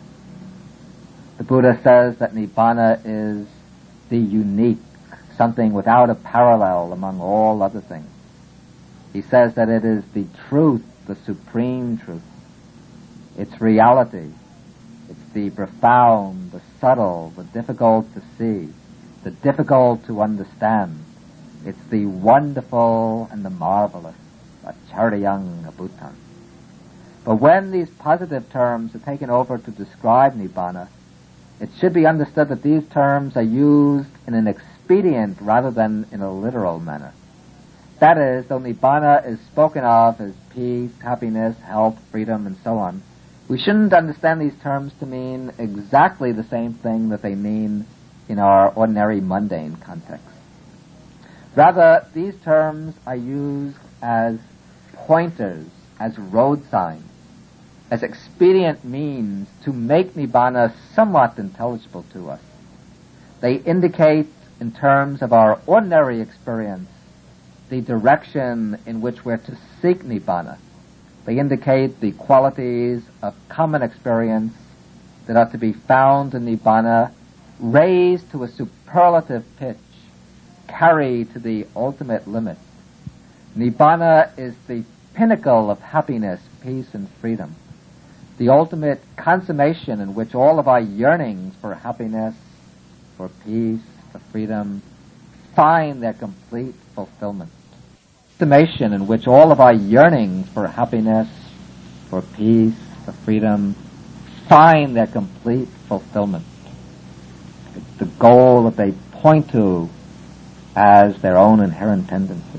The Buddha says that Nibbana is the unique, something without a parallel among all other things. He says that it is the truth, the supreme truth. It's reality. It's the profound, the subtle, the difficult to see, the difficult to understand. It's the wonderful and the marvelous, acharyang abhutam. But when these positive terms are taken over to describe Nibbana, it should be understood that these terms are used in an expedient rather than in a literal manner. That is, though Nibbana is spoken of as peace, happiness, health, freedom, and so on, we shouldn't understand these terms to mean exactly the same thing that they mean in our ordinary mundane context. Rather, these terms are used as pointers, as road signs, as expedient means to make Nibbana somewhat intelligible to us. They indicate, in terms of our ordinary experience, the direction in which we're to seek Nibbana. They indicate the qualities of common experience that are to be found in Nibbana, raised to a superlative pitch, carried to the ultimate limit. Nibbana is the pinnacle of happiness, peace, and freedom, the ultimate consummation in which all of our yearnings for happiness, for peace, for freedom, find their complete fulfillment. Consummation in which all of our yearnings for happiness, for peace, for freedom, find their complete fulfillment. It's the goal that they point to as their own inherent tendency.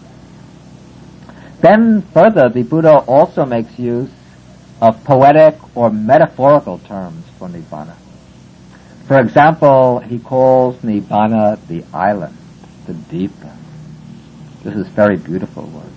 Then further, the Buddha also makes use of poetic or metaphorical terms for Nibbana. For example, he calls Nibbana the island, the Dipa. This is a very beautiful word.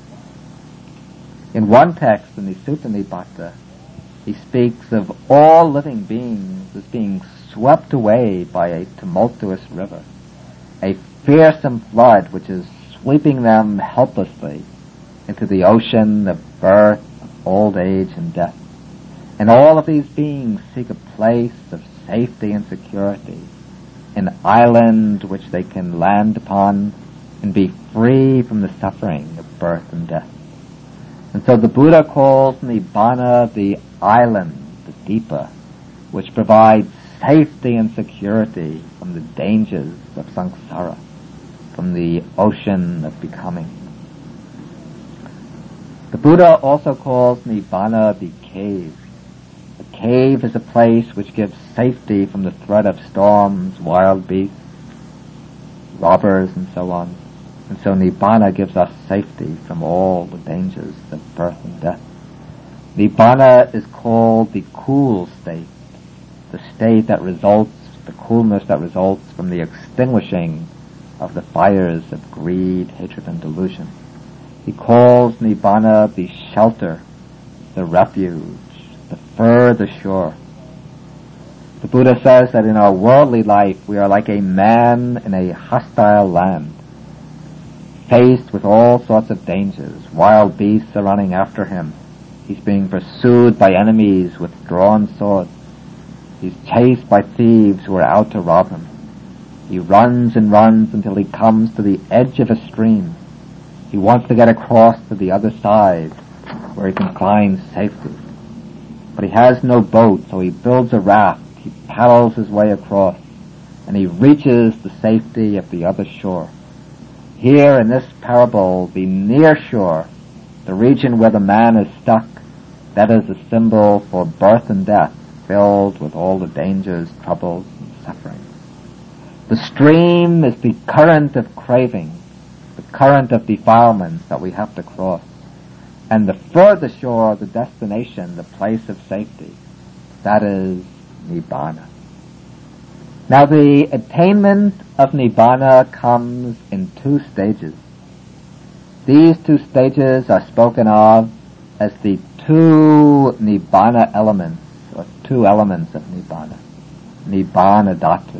In one text, in the Sutta Nibbata, he speaks of all living beings as being swept away by a tumultuous river, a fearsome flood which is sweeping them helplessly into the ocean of birth, of old age, and death. And all of these beings seek a place of safety and security, an island which they can land upon and be free from the suffering of birth and death. And so the Buddha calls Nibbana the island, the Dipa, which provides safety and security from the dangers of samsara, from the ocean of becoming. The Buddha also calls Nibbana the cave. The cave is a place which gives safety from the threat of storms, wild beasts, robbers, and so on. And so Nibbana gives us safety from all the dangers of birth and death. Nibbana is called the cool state, the state that results, the coolness that results from the extinguishing of the fires of greed, hatred, and delusion. He calls Nibbana the shelter, the refuge, the further shore. The Buddha says that in our worldly life we are like a man in a hostile land, faced with all sorts of dangers. Wild beasts are running after him. He's being pursued by enemies with drawn swords. He's chased by thieves who are out to rob him. He runs and runs until he comes to the edge of a stream. He wants to get across to the other side where he can find safety. But he has no boat, so he builds a raft. He paddles his way across, and he reaches the safety of the other shore. Here in this parable, the near shore, the region where the man is stuck, that is a symbol for birth and death, filled with all the dangers, troubles, and suffering. The stream is the current of craving, the current of defilements that we have to cross. And the further shore, the destination, the place of safety, that is Nibbana. Now the attainment of Nibbana comes in two stages. These two stages are spoken of as the two Nibbana elements, or two elements of Nibbana, Nibbana Dhatu.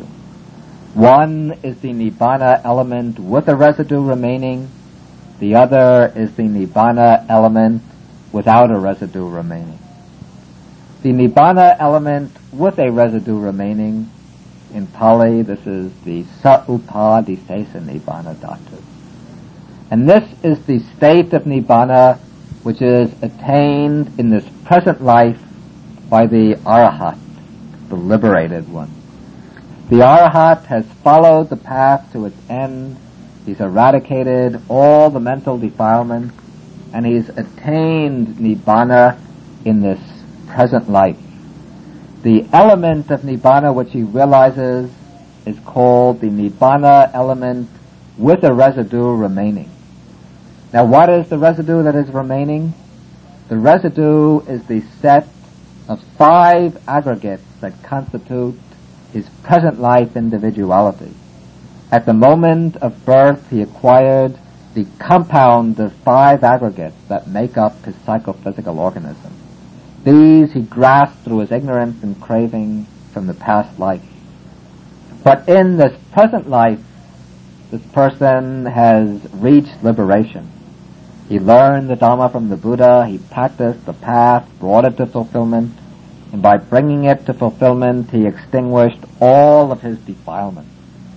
One is the Nibbana element with a residue remaining. The other is the Nibbana element without a residue remaining. The Nibbana element with a residue remaining, in Pali, this is the Sa-upadisesa Nibbana Dhatu. And this is the state of Nibbana which is attained in this present life by the Arahat, the liberated one. The Arahat has followed the path to its end. He's eradicated all the mental defilements, and he's attained Nibbana in this present life. The element of Nibbana which he realizes is called the Nibbana element with a residue remaining. Now what is the residue that is remaining? The residue is the set of five aggregates that constitute his present life individuality. At the moment of birth, he acquired the compound of five aggregates that make up his psychophysical organism. These he grasped through his ignorance and craving from the past life. But in this present life, this person has reached liberation. He learned the Dhamma from the Buddha, he practiced the path, brought it to fulfillment, and by bringing it to fulfillment, he extinguished all of his defilements.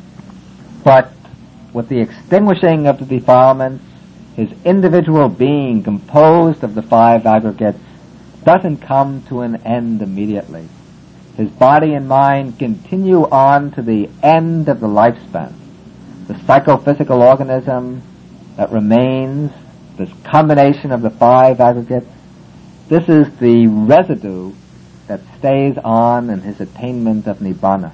But with the extinguishing of the defilements, his individual being, composed of the five aggregates, doesn't come to an end immediately. His body and mind continue on to the end of the lifespan. The psychophysical organism that remains, this combination of the five aggregates, this is the residue that stays on in his attainment of Nibbana.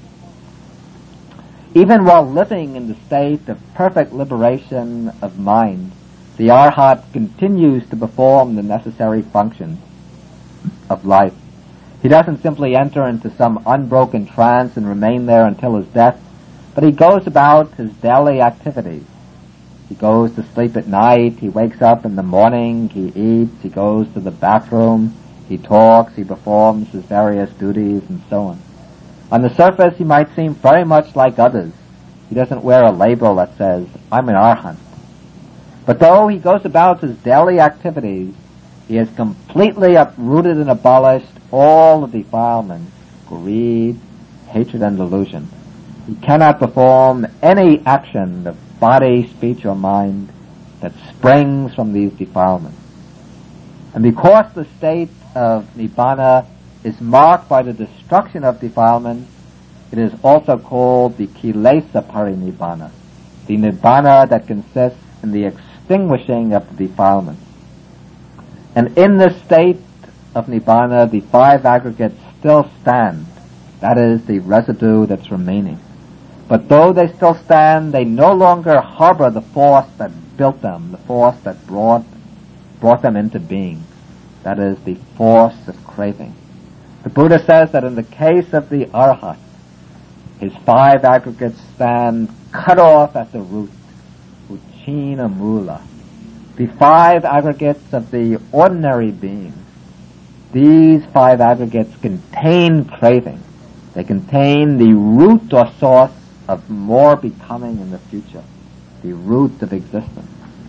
Even while living in the state of perfect liberation of mind, the Arhat continues to perform the necessary functions of life. He doesn't simply enter into some unbroken trance and remain there until his death, but he goes about his daily activities. He goes to sleep at night, he wakes up in the morning, he eats, he goes to the bathroom, he talks, he performs his various duties, and so on. On the surface, he might seem very much like others. He doesn't wear a label that says, I'm an Arhat. But though he goes about his daily activities, he has completely uprooted and abolished all the defilements, greed, hatred, and delusion. He cannot perform any action of body, speech, or mind that springs from these defilements. And because the state of Nibbana is marked by the destruction of defilements, it is also called the Kilesa Parinibbana, the Nibbana that consists in the extinguishing of the defilements. And in this state of Nibbana, the five aggregates still stand. That is the residue that's remaining. But though they still stand, they no longer harbor the force that built them, the force that brought, brought them into being. That is the force of craving. The Buddha says that in the case of the Arhat, his five aggregates stand cut off at the root, uchina mula. the five aggregates of the ordinary being, these five aggregates contain craving. They contain the root or source of more becoming in the future, the root of existence,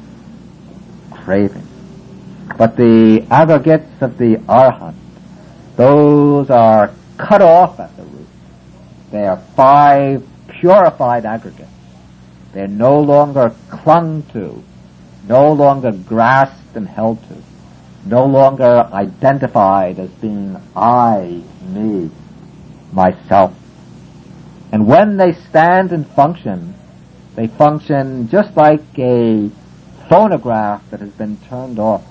craving. But the aggregates of the Arhat, those are cut off at the root. They are five purified aggregates. They're no longer clung to, no longer grasped and held to, no longer identified as being I, me, myself. And when they stand and function, they function just like a phonograph that has been turned off.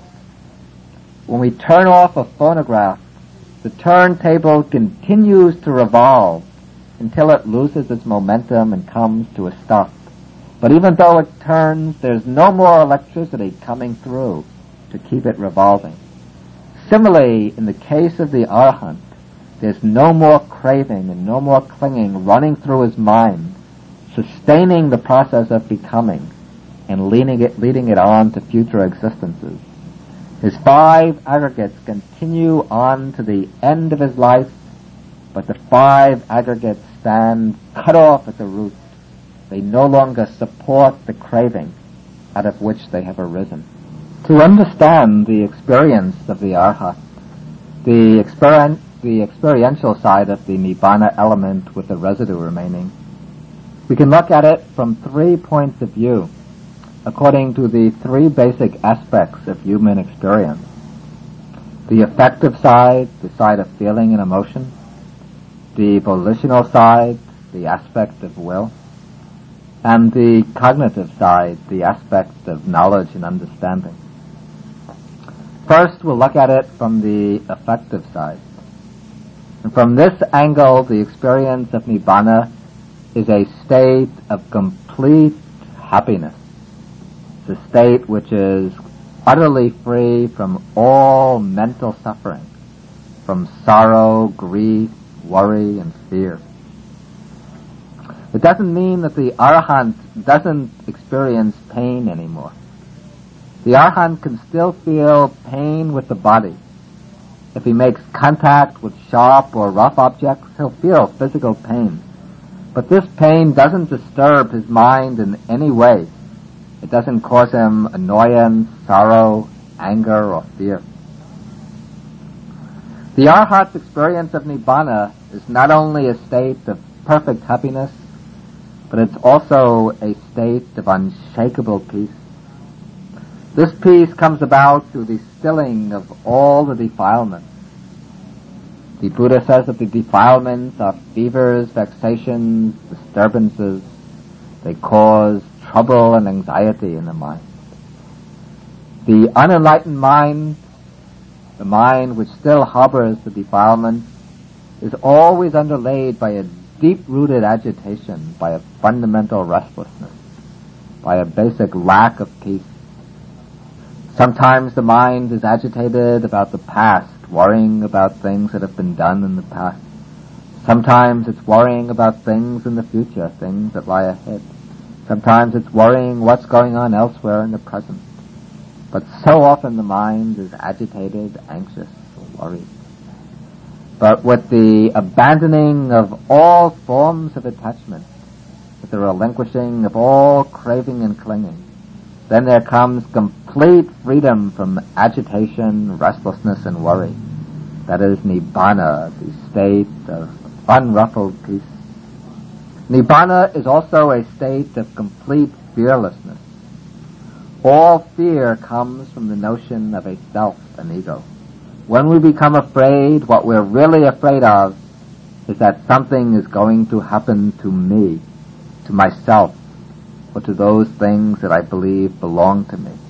When we turn off a phonograph, the turntable continues to revolve until it loses its momentum and comes to a stop. But even though it turns, there's no more electricity coming through to keep it revolving. Similarly, in the case of the Arhat, there's no more craving and no more clinging running through his mind, sustaining the process of becoming and leading it, leading it on to future existences. His five aggregates continue on to the end of his life, but the five aggregates stand cut off at the root. They no longer support the craving out of which they have arisen. To understand the experience of the Arhat, the, experien- the experiential side of the Nibbana element with the residue remaining, we can look at it from three points of view, according to the three basic aspects of human experience. The affective side, the side of feeling and emotion, the volitional side, the aspect of will, and the cognitive side, the aspect of knowledge and understanding. First, we'll look at it from the affective side. And from this angle, the experience of Nibbana is a state of complete happiness. It's a state which is utterly free from all mental suffering, from sorrow, grief, worry, and fear. It doesn't mean that the Arhat doesn't experience pain anymore. The Arhat can still feel pain with the body. If he makes contact with sharp or rough objects, he'll feel physical pain. But this pain doesn't disturb his mind in any way. It doesn't cause him annoyance, sorrow, anger, or fear. The Arhat's experience of Nibbana is not only a state of perfect happiness, but it's also a state of unshakable peace. This peace comes about through the stilling of all the defilements. The Buddha says that the defilements are fevers, vexations, disturbances. They cause trouble and anxiety in the mind. The unenlightened mind, the mind which still harbors the defilements, is always underlaid by a deep-rooted agitation, by a fundamental restlessness, by a basic lack of peace. Sometimes the mind is agitated about the past, worrying about things that have been done in the past. Sometimes it's worrying about things in the future, things that lie ahead. Sometimes it's worrying what's going on elsewhere in the present. But so often the mind is agitated, anxious, or worried. But with the abandoning of all forms of attachment, with the relinquishing of all craving and clinging, then there comes complete freedom from agitation, restlessness, and worry. That is Nibbana, the state of unruffled peace. Nibbana is also a state of complete fearlessness. All fear comes from the notion of a self, an ego. When we become afraid, what we're really afraid of is that something is going to happen to me, to myself, or to those things that I believe belong to me.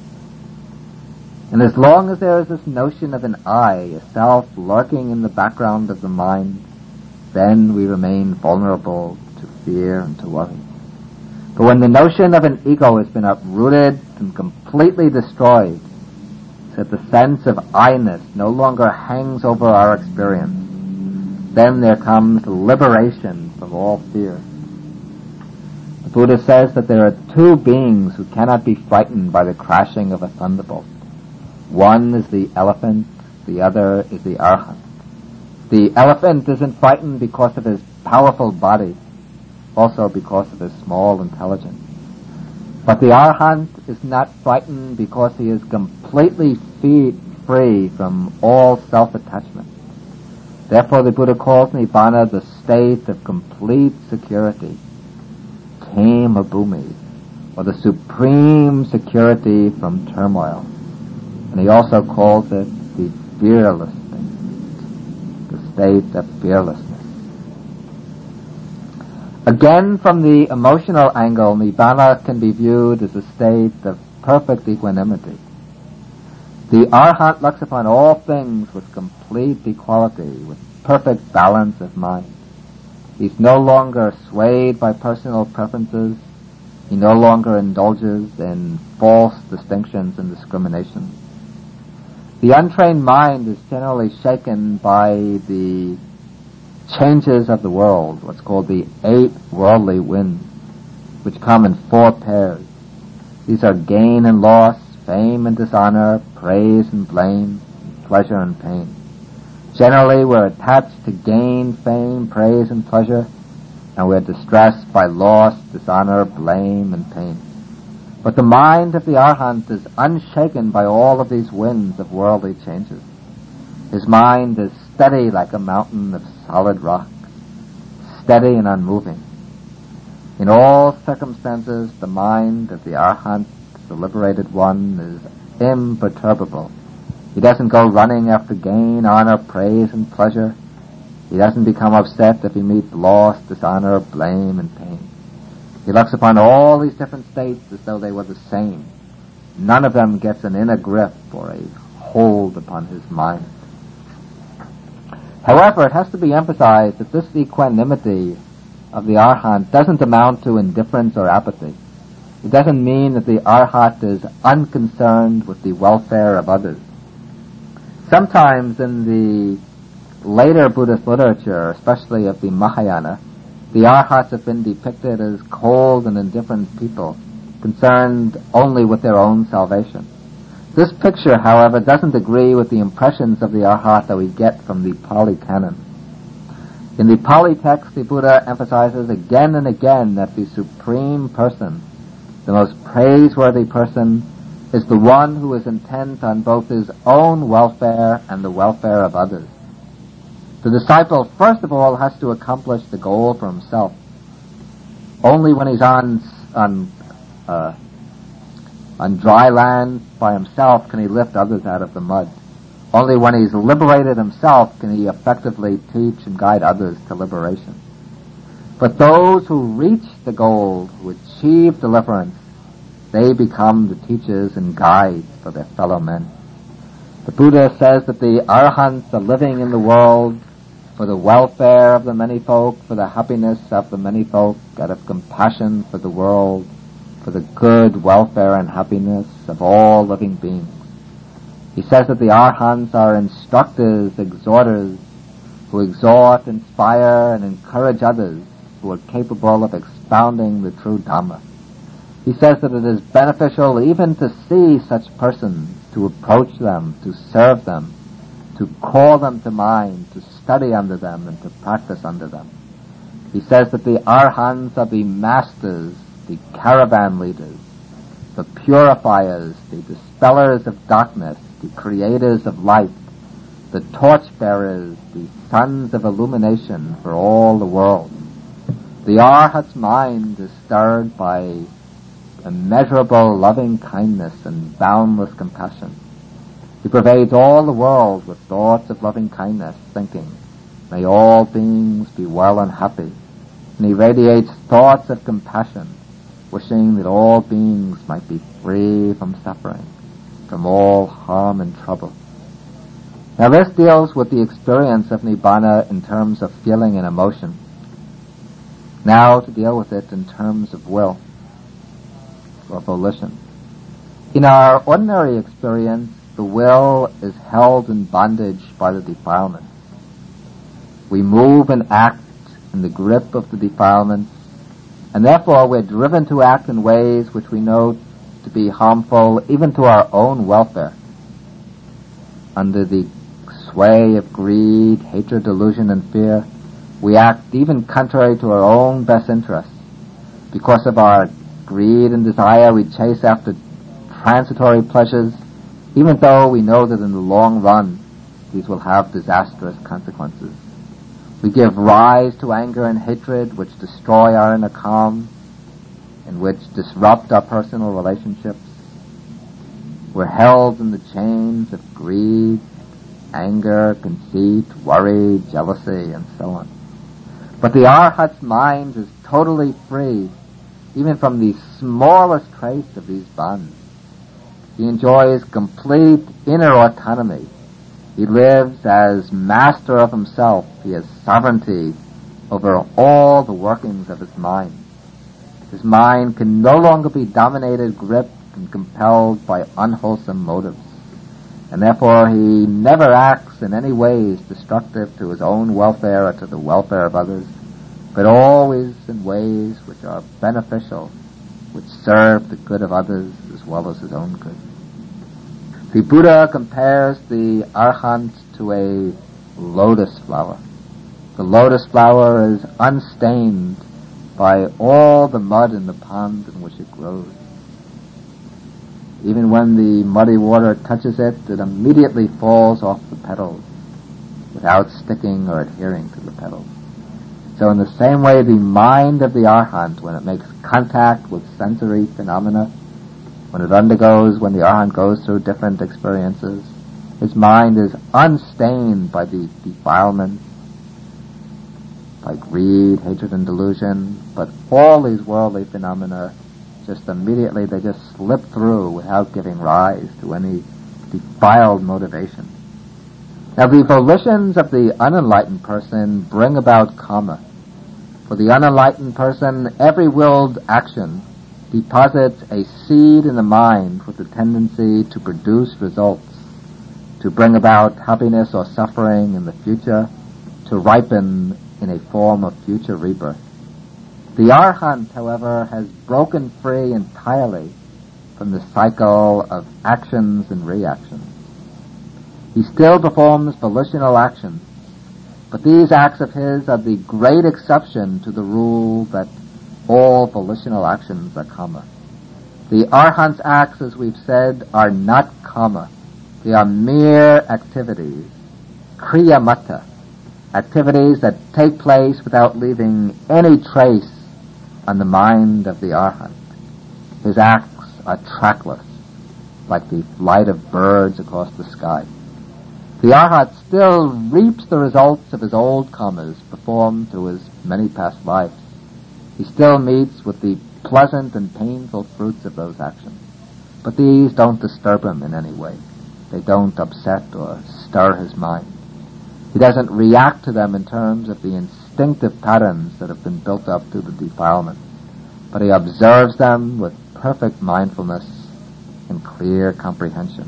And as long as there is this notion of an I, a self, lurking in the background of the mind, then we remain vulnerable to fear and to worry. But when the notion of an ego has been uprooted and completely destroyed, so that the sense of I-ness no longer hangs over our experience, then there comes liberation from all fear. But Buddha says that there are two beings who cannot be frightened by the crashing of a thunderbolt. One is the elephant, the other is the arhat. The elephant isn't frightened because of his powerful body, also because of his small intelligence. But the arhat is not frightened because he is completely free from all self-attachment. Therefore the Buddha calls Nibbana the state of complete security, Kema Bhumi, or the supreme security from turmoil. And he also calls it the fearless state, the state of fearlessness. Again, from the emotional angle, Nibbana can be viewed as a state of perfect equanimity. The arhat looks upon all things with complete equality, with perfect balance of mind. He's no longer swayed by personal preferences. He no longer indulges in false distinctions and discriminations. The untrained mind is generally shaken by the changes of the world, what's called the eight worldly winds, which come in four pairs. These are gain and loss, fame and dishonor, praise and blame, pleasure and pain. Generally, we're attached to gain, fame, praise, and pleasure, and we're distressed by loss, dishonor, blame, and pain. But the mind of the arhat is unshaken by all of these winds of worldly changes. His mind is steady like a mountain of solid rock, steady and unmoving. In all circumstances, the mind of the arhat, the liberated one, is imperturbable. He doesn't go running after gain, honor, praise, and pleasure. He doesn't become upset if he meets loss, dishonor, blame, and pain. He looks upon all these different states as though they were the same. None of them gets an inner grip or a hold upon his mind. However, it has to be emphasized that this equanimity of the arhat doesn't amount to indifference or apathy. It doesn't mean that the arhat is unconcerned with the welfare of others. Sometimes in the later Buddhist literature, especially of the Mahayana, the arhats have been depicted as cold and indifferent people, concerned only with their own salvation. This picture, however, doesn't agree with the impressions of the arhat that we get from the Pali Canon. In the Pali text, the Buddha emphasizes again and again that the supreme person, the most praiseworthy person, is the one who is intent on both his own welfare and the welfare of others. The disciple, first of all, has to accomplish the goal for himself. Only when he's on on uh, on dry land by himself can he lift others out of the mud. Only when he's liberated himself can he effectively teach and guide others to liberation. But those who reach the goal, who achieve deliverance, they become the teachers and guides for their fellow men. The Buddha says that the arhats are living in the world for the welfare of the many folk, for the happiness of the many folk, out of compassion for the world, for the good welfare and happiness of all living beings. He says that the arhats are instructors, exhorters, who exhort, inspire, and encourage others who are capable of expounding the true Dhamma. He says that it is beneficial even to see such persons, to approach them, to serve them, to call them to mind, to study under them, and to practice under them. He says that the arhats are the masters, the caravan leaders, the purifiers, the dispellers of darkness, the creators of light, the torch-bearers, the sons of illumination for all the world. The arhat's mind is stirred by immeasurable loving kindness and boundless compassion. He pervades all the world with thoughts of loving kindness, thinking, may all beings be well and happy. And he radiates thoughts of compassion, wishing that all beings might be free from suffering, from all harm and trouble. Now this deals with the experience of Nibbana in terms of feeling and emotion. Now to deal with it in terms of will or volition. In our ordinary experience, the will is held in bondage by the defilements. We move and act in the grip of the defilements, And therefore we're driven to act in ways which we know to be harmful even to our own welfare. Under the sway of greed, hatred, delusion, and fear, we act even contrary to our own best interests. Because of our greed and desire, we chase after transitory pleasures, even though we know that in the long run these will have disastrous consequences. We give rise to anger and hatred which destroy our inner calm and which disrupt our personal relationships. We're held in the chains of greed, anger, conceit, worry, jealousy, and so on. But the Arhat's mind is totally free even from the smallest trace of these bonds. He enjoys complete inner autonomy. He lives as master of himself. He has sovereignty over all the workings of his mind. His mind can no longer be dominated, gripped, and compelled by unwholesome motives. And therefore he never acts in any ways destructive to his own welfare or to the welfare of others, but always in ways which are beneficial, which serve the good of others as well as his own good. The Buddha compares the Arhat to a lotus flower. The lotus flower is unstained by all the mud in the pond in which it grows. Even when the muddy water touches it, it immediately falls off the petals without sticking or adhering to the petals. So in the same way, the mind of the Arhat, when it makes contact with sensory phenomena, when it undergoes, when the Arhat goes through different experiences, his mind is unstained by the defilement, by greed, hatred, and delusion, but all these worldly phenomena, just immediately they just slip through without giving rise to any defiled motivation. Now the volitions of the unenlightened person bring about karma. For the unenlightened person, every willed action deposits a seed in the mind with the tendency to produce results, to bring about happiness or suffering in the future, to ripen in a form of future rebirth. The Arhat, however, has broken free entirely from the cycle of actions and reactions. He still performs volitional actions, but these acts of his are the great exception to the rule that all volitional actions are karma. The Arhat's acts, as we've said, are not karma. They are mere activities, kriya mata, activities that take place without leaving any trace on the mind of the Arhat. His acts are trackless, like the flight of birds across the sky. The Arhat still reaps the results of his old karmas performed through his many past lives. He still meets with the pleasant and painful fruits of those actions. But these don't disturb him in any way. They don't upset or stir his mind. He doesn't react to them in terms of the instinctive patterns that have been built up through the defilement, but he observes them with perfect mindfulness and clear comprehension.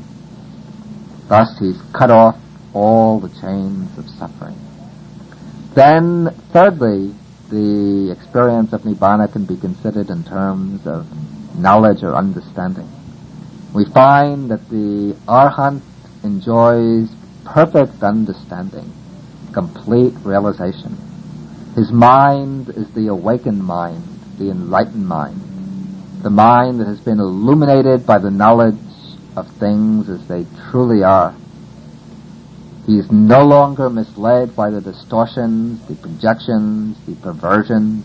Thus he's cut off all the chains of suffering. Then, thirdly, the experience of Nibbana can be considered in terms of knowledge or understanding. We find that the Arhat enjoys perfect understanding, complete realization. His mind is the awakened mind, the enlightened mind, the mind that has been illuminated by the knowledge of things as they truly are. He is no longer misled by the distortions, the projections, the perversions,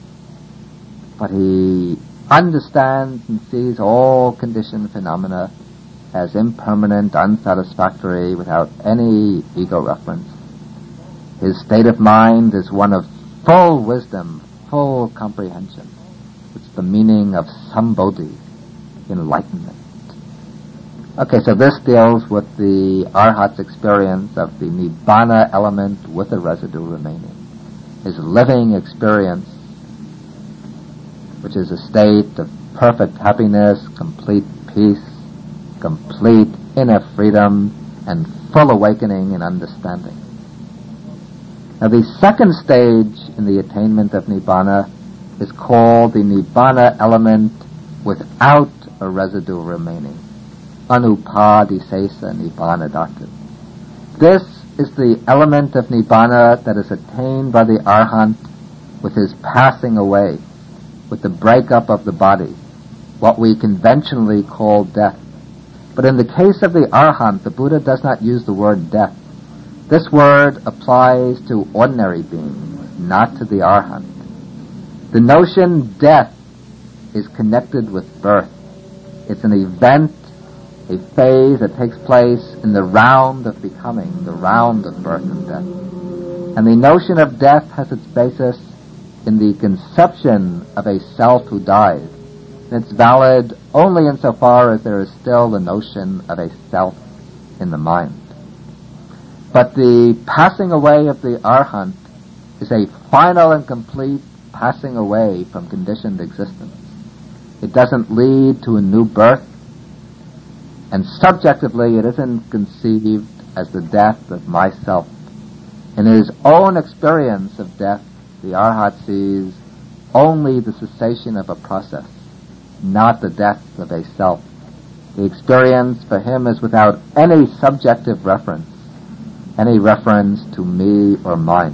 but he understands and sees all conditioned phenomena as impermanent, unsatisfactory, without any ego reference. His state of mind is one of full wisdom, full comprehension. It's the meaning of sambodhi, enlightenment. Okay, so this deals with the Arhat's experience of the Nibbana element with the residue remaining. His living experience, which is a state of perfect happiness, complete peace, complete inner freedom, and full awakening and understanding. Now the second stage in the attainment of Nibbana is called the Nibbana element without a residue remaining. Anupadisesa Nibbana Dhatu. This is the element of Nibbana that is attained by the Arhat with his passing away, with the breakup of the body, what we conventionally call death. But in the case of the Arhat, the Buddha does not use the word death. This word applies to ordinary beings, not to the Arhat. The notion death is connected with birth. It's an event, a phase that takes place in the round of becoming, the round of birth and death. And the notion of death has its basis in the conception of a self who dies. And it's valid only insofar as there is still the notion of a self in the mind. But the passing away of the Arhat is a final and complete passing away from conditioned existence. It doesn't lead to a new birth, and subjectively it isn't conceived as the death of myself. In his own experience of death, the Arhat sees only the cessation of a process, not the death of a self. The experience for him is without any subjective reference, any reference to me or mine.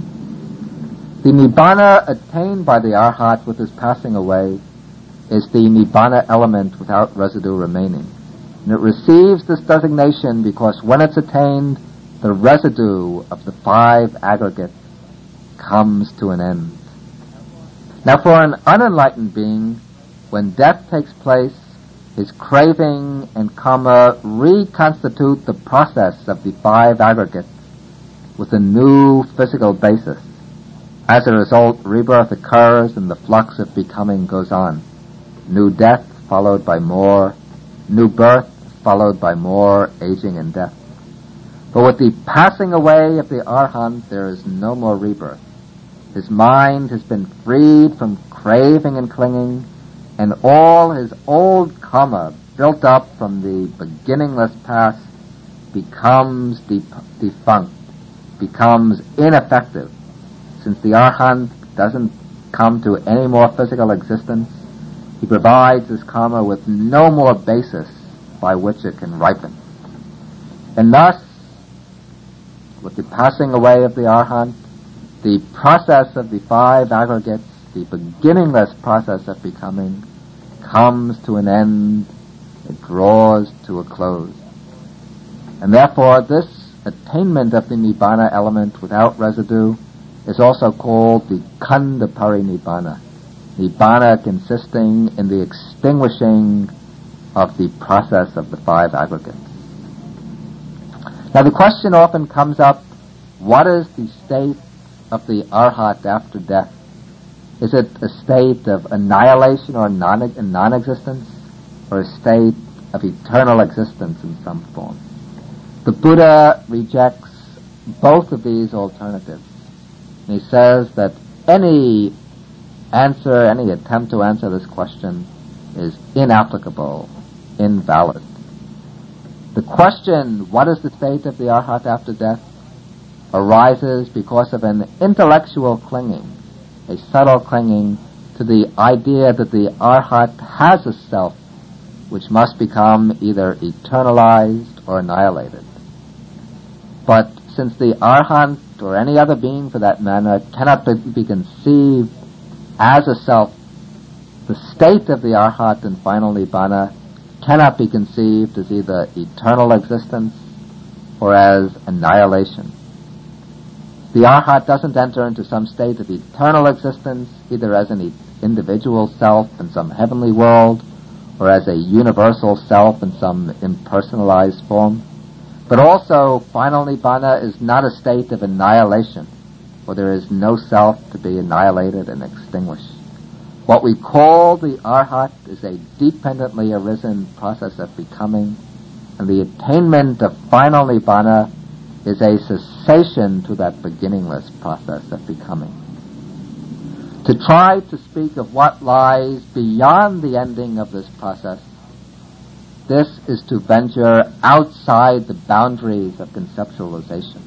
The Nibbana attained by the Arhat with his passing away is the Nibbana element without residue remaining. And it receives this designation because when it's attained, the residue of the five aggregates comes to an end. Now for an unenlightened being, when death takes place, his craving and karma reconstitute the process of the five aggregates with a new physical basis. As a result, rebirth occurs and the flux of becoming goes on. New death followed by more, new birth followed by more aging and death. But with the passing away of the Arhat, there is no more rebirth. His mind has been freed from craving and clinging, and all his old karma built up from the beginningless past becomes de- defunct, becomes ineffective. Since the Arhat doesn't come to any more physical existence, he provides his karma with no more basis by which it can ripen. And thus, with the passing away of the Arhat, the process of the five aggregates, the beginningless process of becoming, comes to an end, it draws to a close. And therefore, this attainment of the Nibbana element without residue is also called the Khanda Parinibbana. Nibbana consisting in the extinguishing of the process of the five aggregates. Now the question often comes up, what is the state of the Arhat after death? Is it a state of annihilation or non- non-existence, or a state of eternal existence in some form? The Buddha rejects both of these alternatives. And he says that any answer, any attempt to answer this question is inapplicable, invalid. The question, what is the state of the Arhat after death, arises because of an intellectual clinging, a subtle clinging to the idea that the Arhat has a self which must become either eternalized or annihilated. But since the Arhat, or any other being for that matter, cannot be conceived as a self, the state of the Arhat and final Nibbana cannot be conceived as either eternal existence or as annihilation. The Arhat doesn't enter into some state of eternal existence, either as an individual self in some heavenly world, or as a universal self in some impersonalized form. But also, final Nibbana is not a state of annihilation, for there is no self to be annihilated and extinguished. What we call the Arhat is a dependently arisen process of becoming, and the attainment of final Nibbana is a cessation to that beginningless process of becoming. To try to speak of what lies beyond the ending of this process, this is to venture outside the boundaries of conceptualization,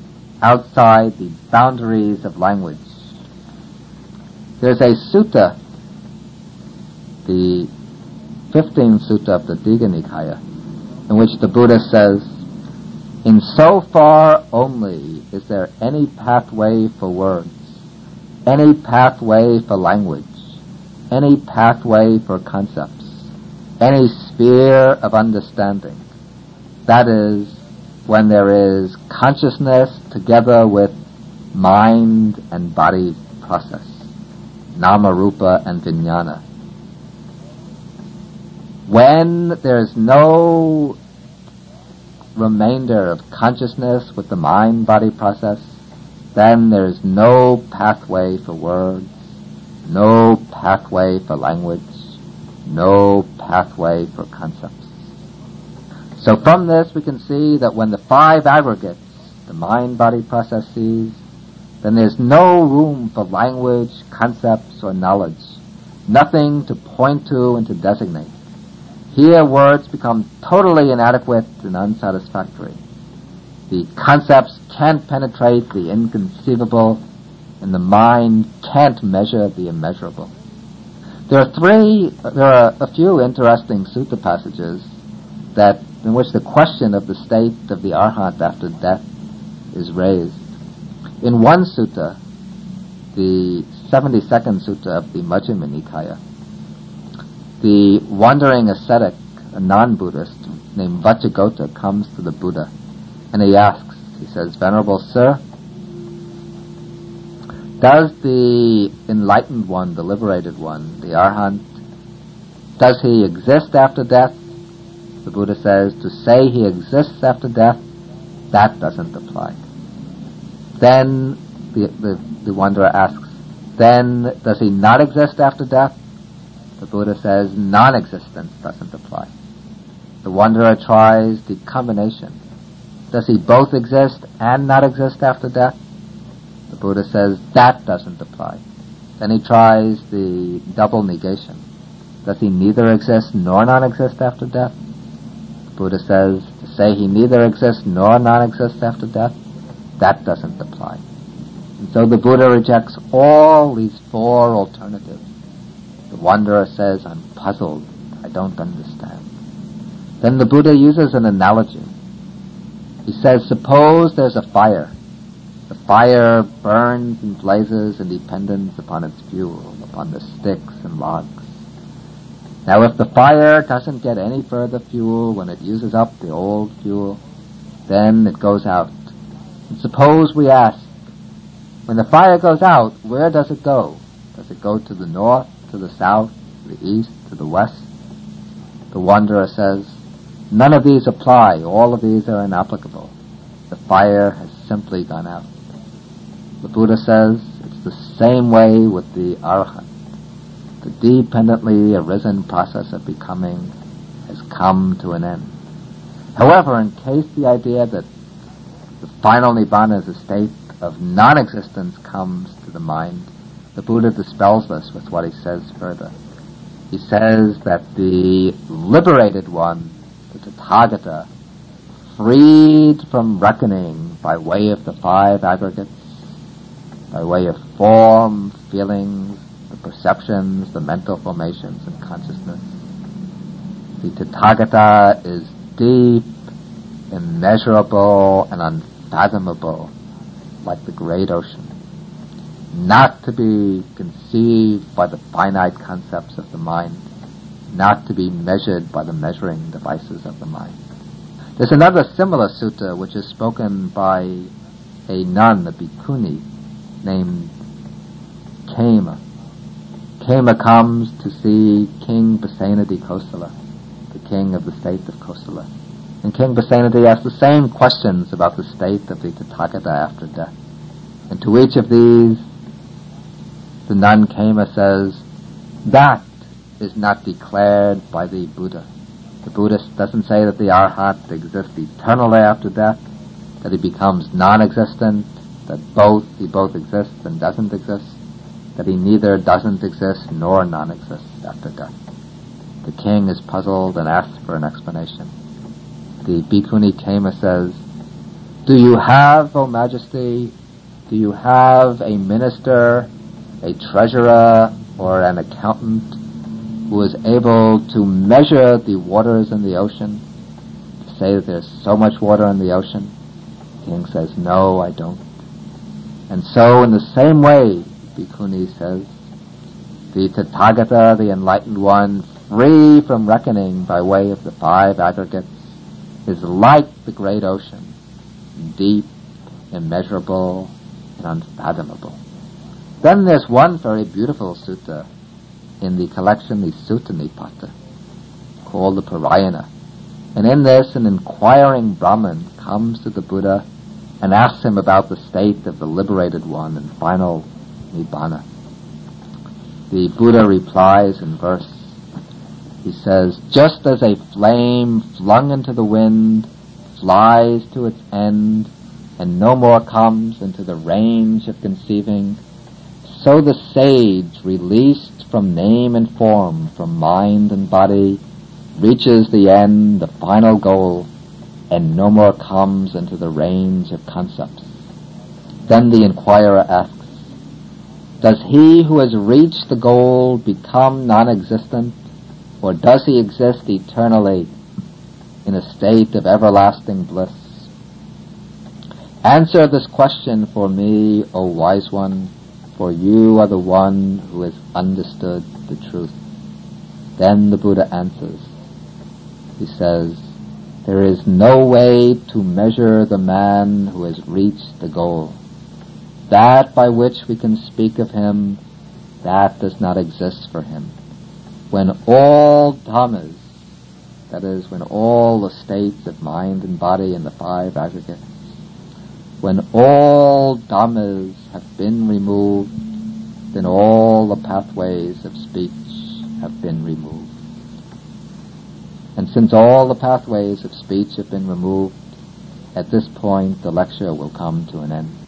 outside the boundaries of language. There's a sutta the fifteenth sutta of the Digha Nikaya, in which the Buddha says, "In so far only is there any pathway for words, any pathway for language, any pathway for concepts, any sphere of understanding. That is, when there is consciousness together with mind and body process, nama, rupa, and vijnana. When there is no remainder of consciousness with the mind-body process, then there is no pathway for words, no pathway for language, no pathway for concepts." So from this we can see that when the five aggregates, the mind-body processes, then there's no room for language, concepts, or knowledge, nothing to point to and to designate. Here words become totally inadequate and unsatisfactory. The concepts can't penetrate the inconceivable, and the mind can't measure the immeasurable. There are three, there are a few interesting sutta passages that, in which the question of the state of the Arhat after death is raised. In one sutta, the seventy-second sutta of the Majjhima Nikaya, the wandering ascetic, a non-Buddhist, named Vajjagota, comes to the Buddha, and he asks, he says, "Venerable Sir, does the enlightened one, the liberated one, the Arhat, does he exist after death?" The Buddha says, "To say he exists after death, that doesn't apply." Then the, the, the wanderer asks, "Then does he not exist after death?" The Buddha says, "Non-existence doesn't apply." The wanderer tries the combination. Does he both exist and not exist after death? The Buddha says, "That doesn't apply." Then he tries the double negation. Does he neither exist nor non-exist after death? The Buddha says, to say he neither exists nor non-exists after death, that doesn't apply. And so the Buddha rejects all these four alternatives. The wanderer says, "I'm puzzled. I don't understand." Then the Buddha uses an analogy. He says, suppose there's a fire. The fire burns and blazes in dependence upon its fuel, upon the sticks and logs. Now if the fire doesn't get any further fuel when it uses up the old fuel, then it goes out. And suppose we ask, when the fire goes out, where does it go? Does it go to the north, to the south, to the east, to the west? The wanderer says, none of these apply. All of these are inapplicable. The fire has simply gone out. The Buddha says it's the same way with the Arhat. The dependently arisen process of becoming has come to an end. However, in case the idea that the final Nibbana is a state of non-existence comes to the mind, the Buddha dispels this with what he says further. He says that the liberated one, the Tathagata, freed from reckoning by way of the five aggregates, by way of form, feelings, the perceptions, the mental formations, and consciousness. The Tathagata is deep, immeasurable, and unfathomable, like the great ocean, not to be conceived by the finite concepts of the mind, not to be measured by the measuring devices of the mind. There's another similar sutta which is spoken by a nun, a bhikkhuni, named Khema. Khema comes to see King Pasenadi Kosala, the king of the state of Kosala. And King Pasenadi asks the same questions about the state of the Tathagata after death. And to each of these, the nun Khema says, that is not declared by the Buddha. The Buddha doesn't say that the Arhat exists eternally after death, that he becomes non-existent, that both he both exists and doesn't exist, that he neither doesn't exist nor non-exists after death. The king is puzzled and asks for an explanation. The Bhikkhuni Khema says, do you have, O Majesty, do you have a minister, a treasurer, or an accountant who is able to measure the waters in the ocean, to say that there's so much water in the ocean? The king says, no, I don't. And so in the same way, Bhikkhuni says, the Tathagata, the Enlightened One, free from reckoning by way of the five aggregates, is like the great ocean, deep, immeasurable, and unfathomable. Then there's one very beautiful sutta in the collection, the Sutta Nipata, called the Parayana. And in this, an inquiring Brahmin comes to the Buddha and asks him about the state of the liberated one and final Nibbana. The Buddha replies in verse, he says, just as a flame flung into the wind flies to its end and no more comes into the range of conceiving, so the sage, released from name and form, from mind and body, reaches the end, the final goal, and no more comes into the range of concepts. Then the inquirer asks, does he who has reached the goal become non-existent, or does he exist eternally in a state of everlasting bliss? Answer this question for me, O wise one, for you are the one who has understood the truth. Then the Buddha answers. He says, there is no way to measure the man who has reached the goal. That by which we can speak of him, that does not exist for him. When all dhammas, that is, when all the states of mind and body and the five aggregates, when all dhammas have been removed, then all the pathways of speech have been removed. And since all the pathways of speech have been removed, at this point the lecture will come to an end.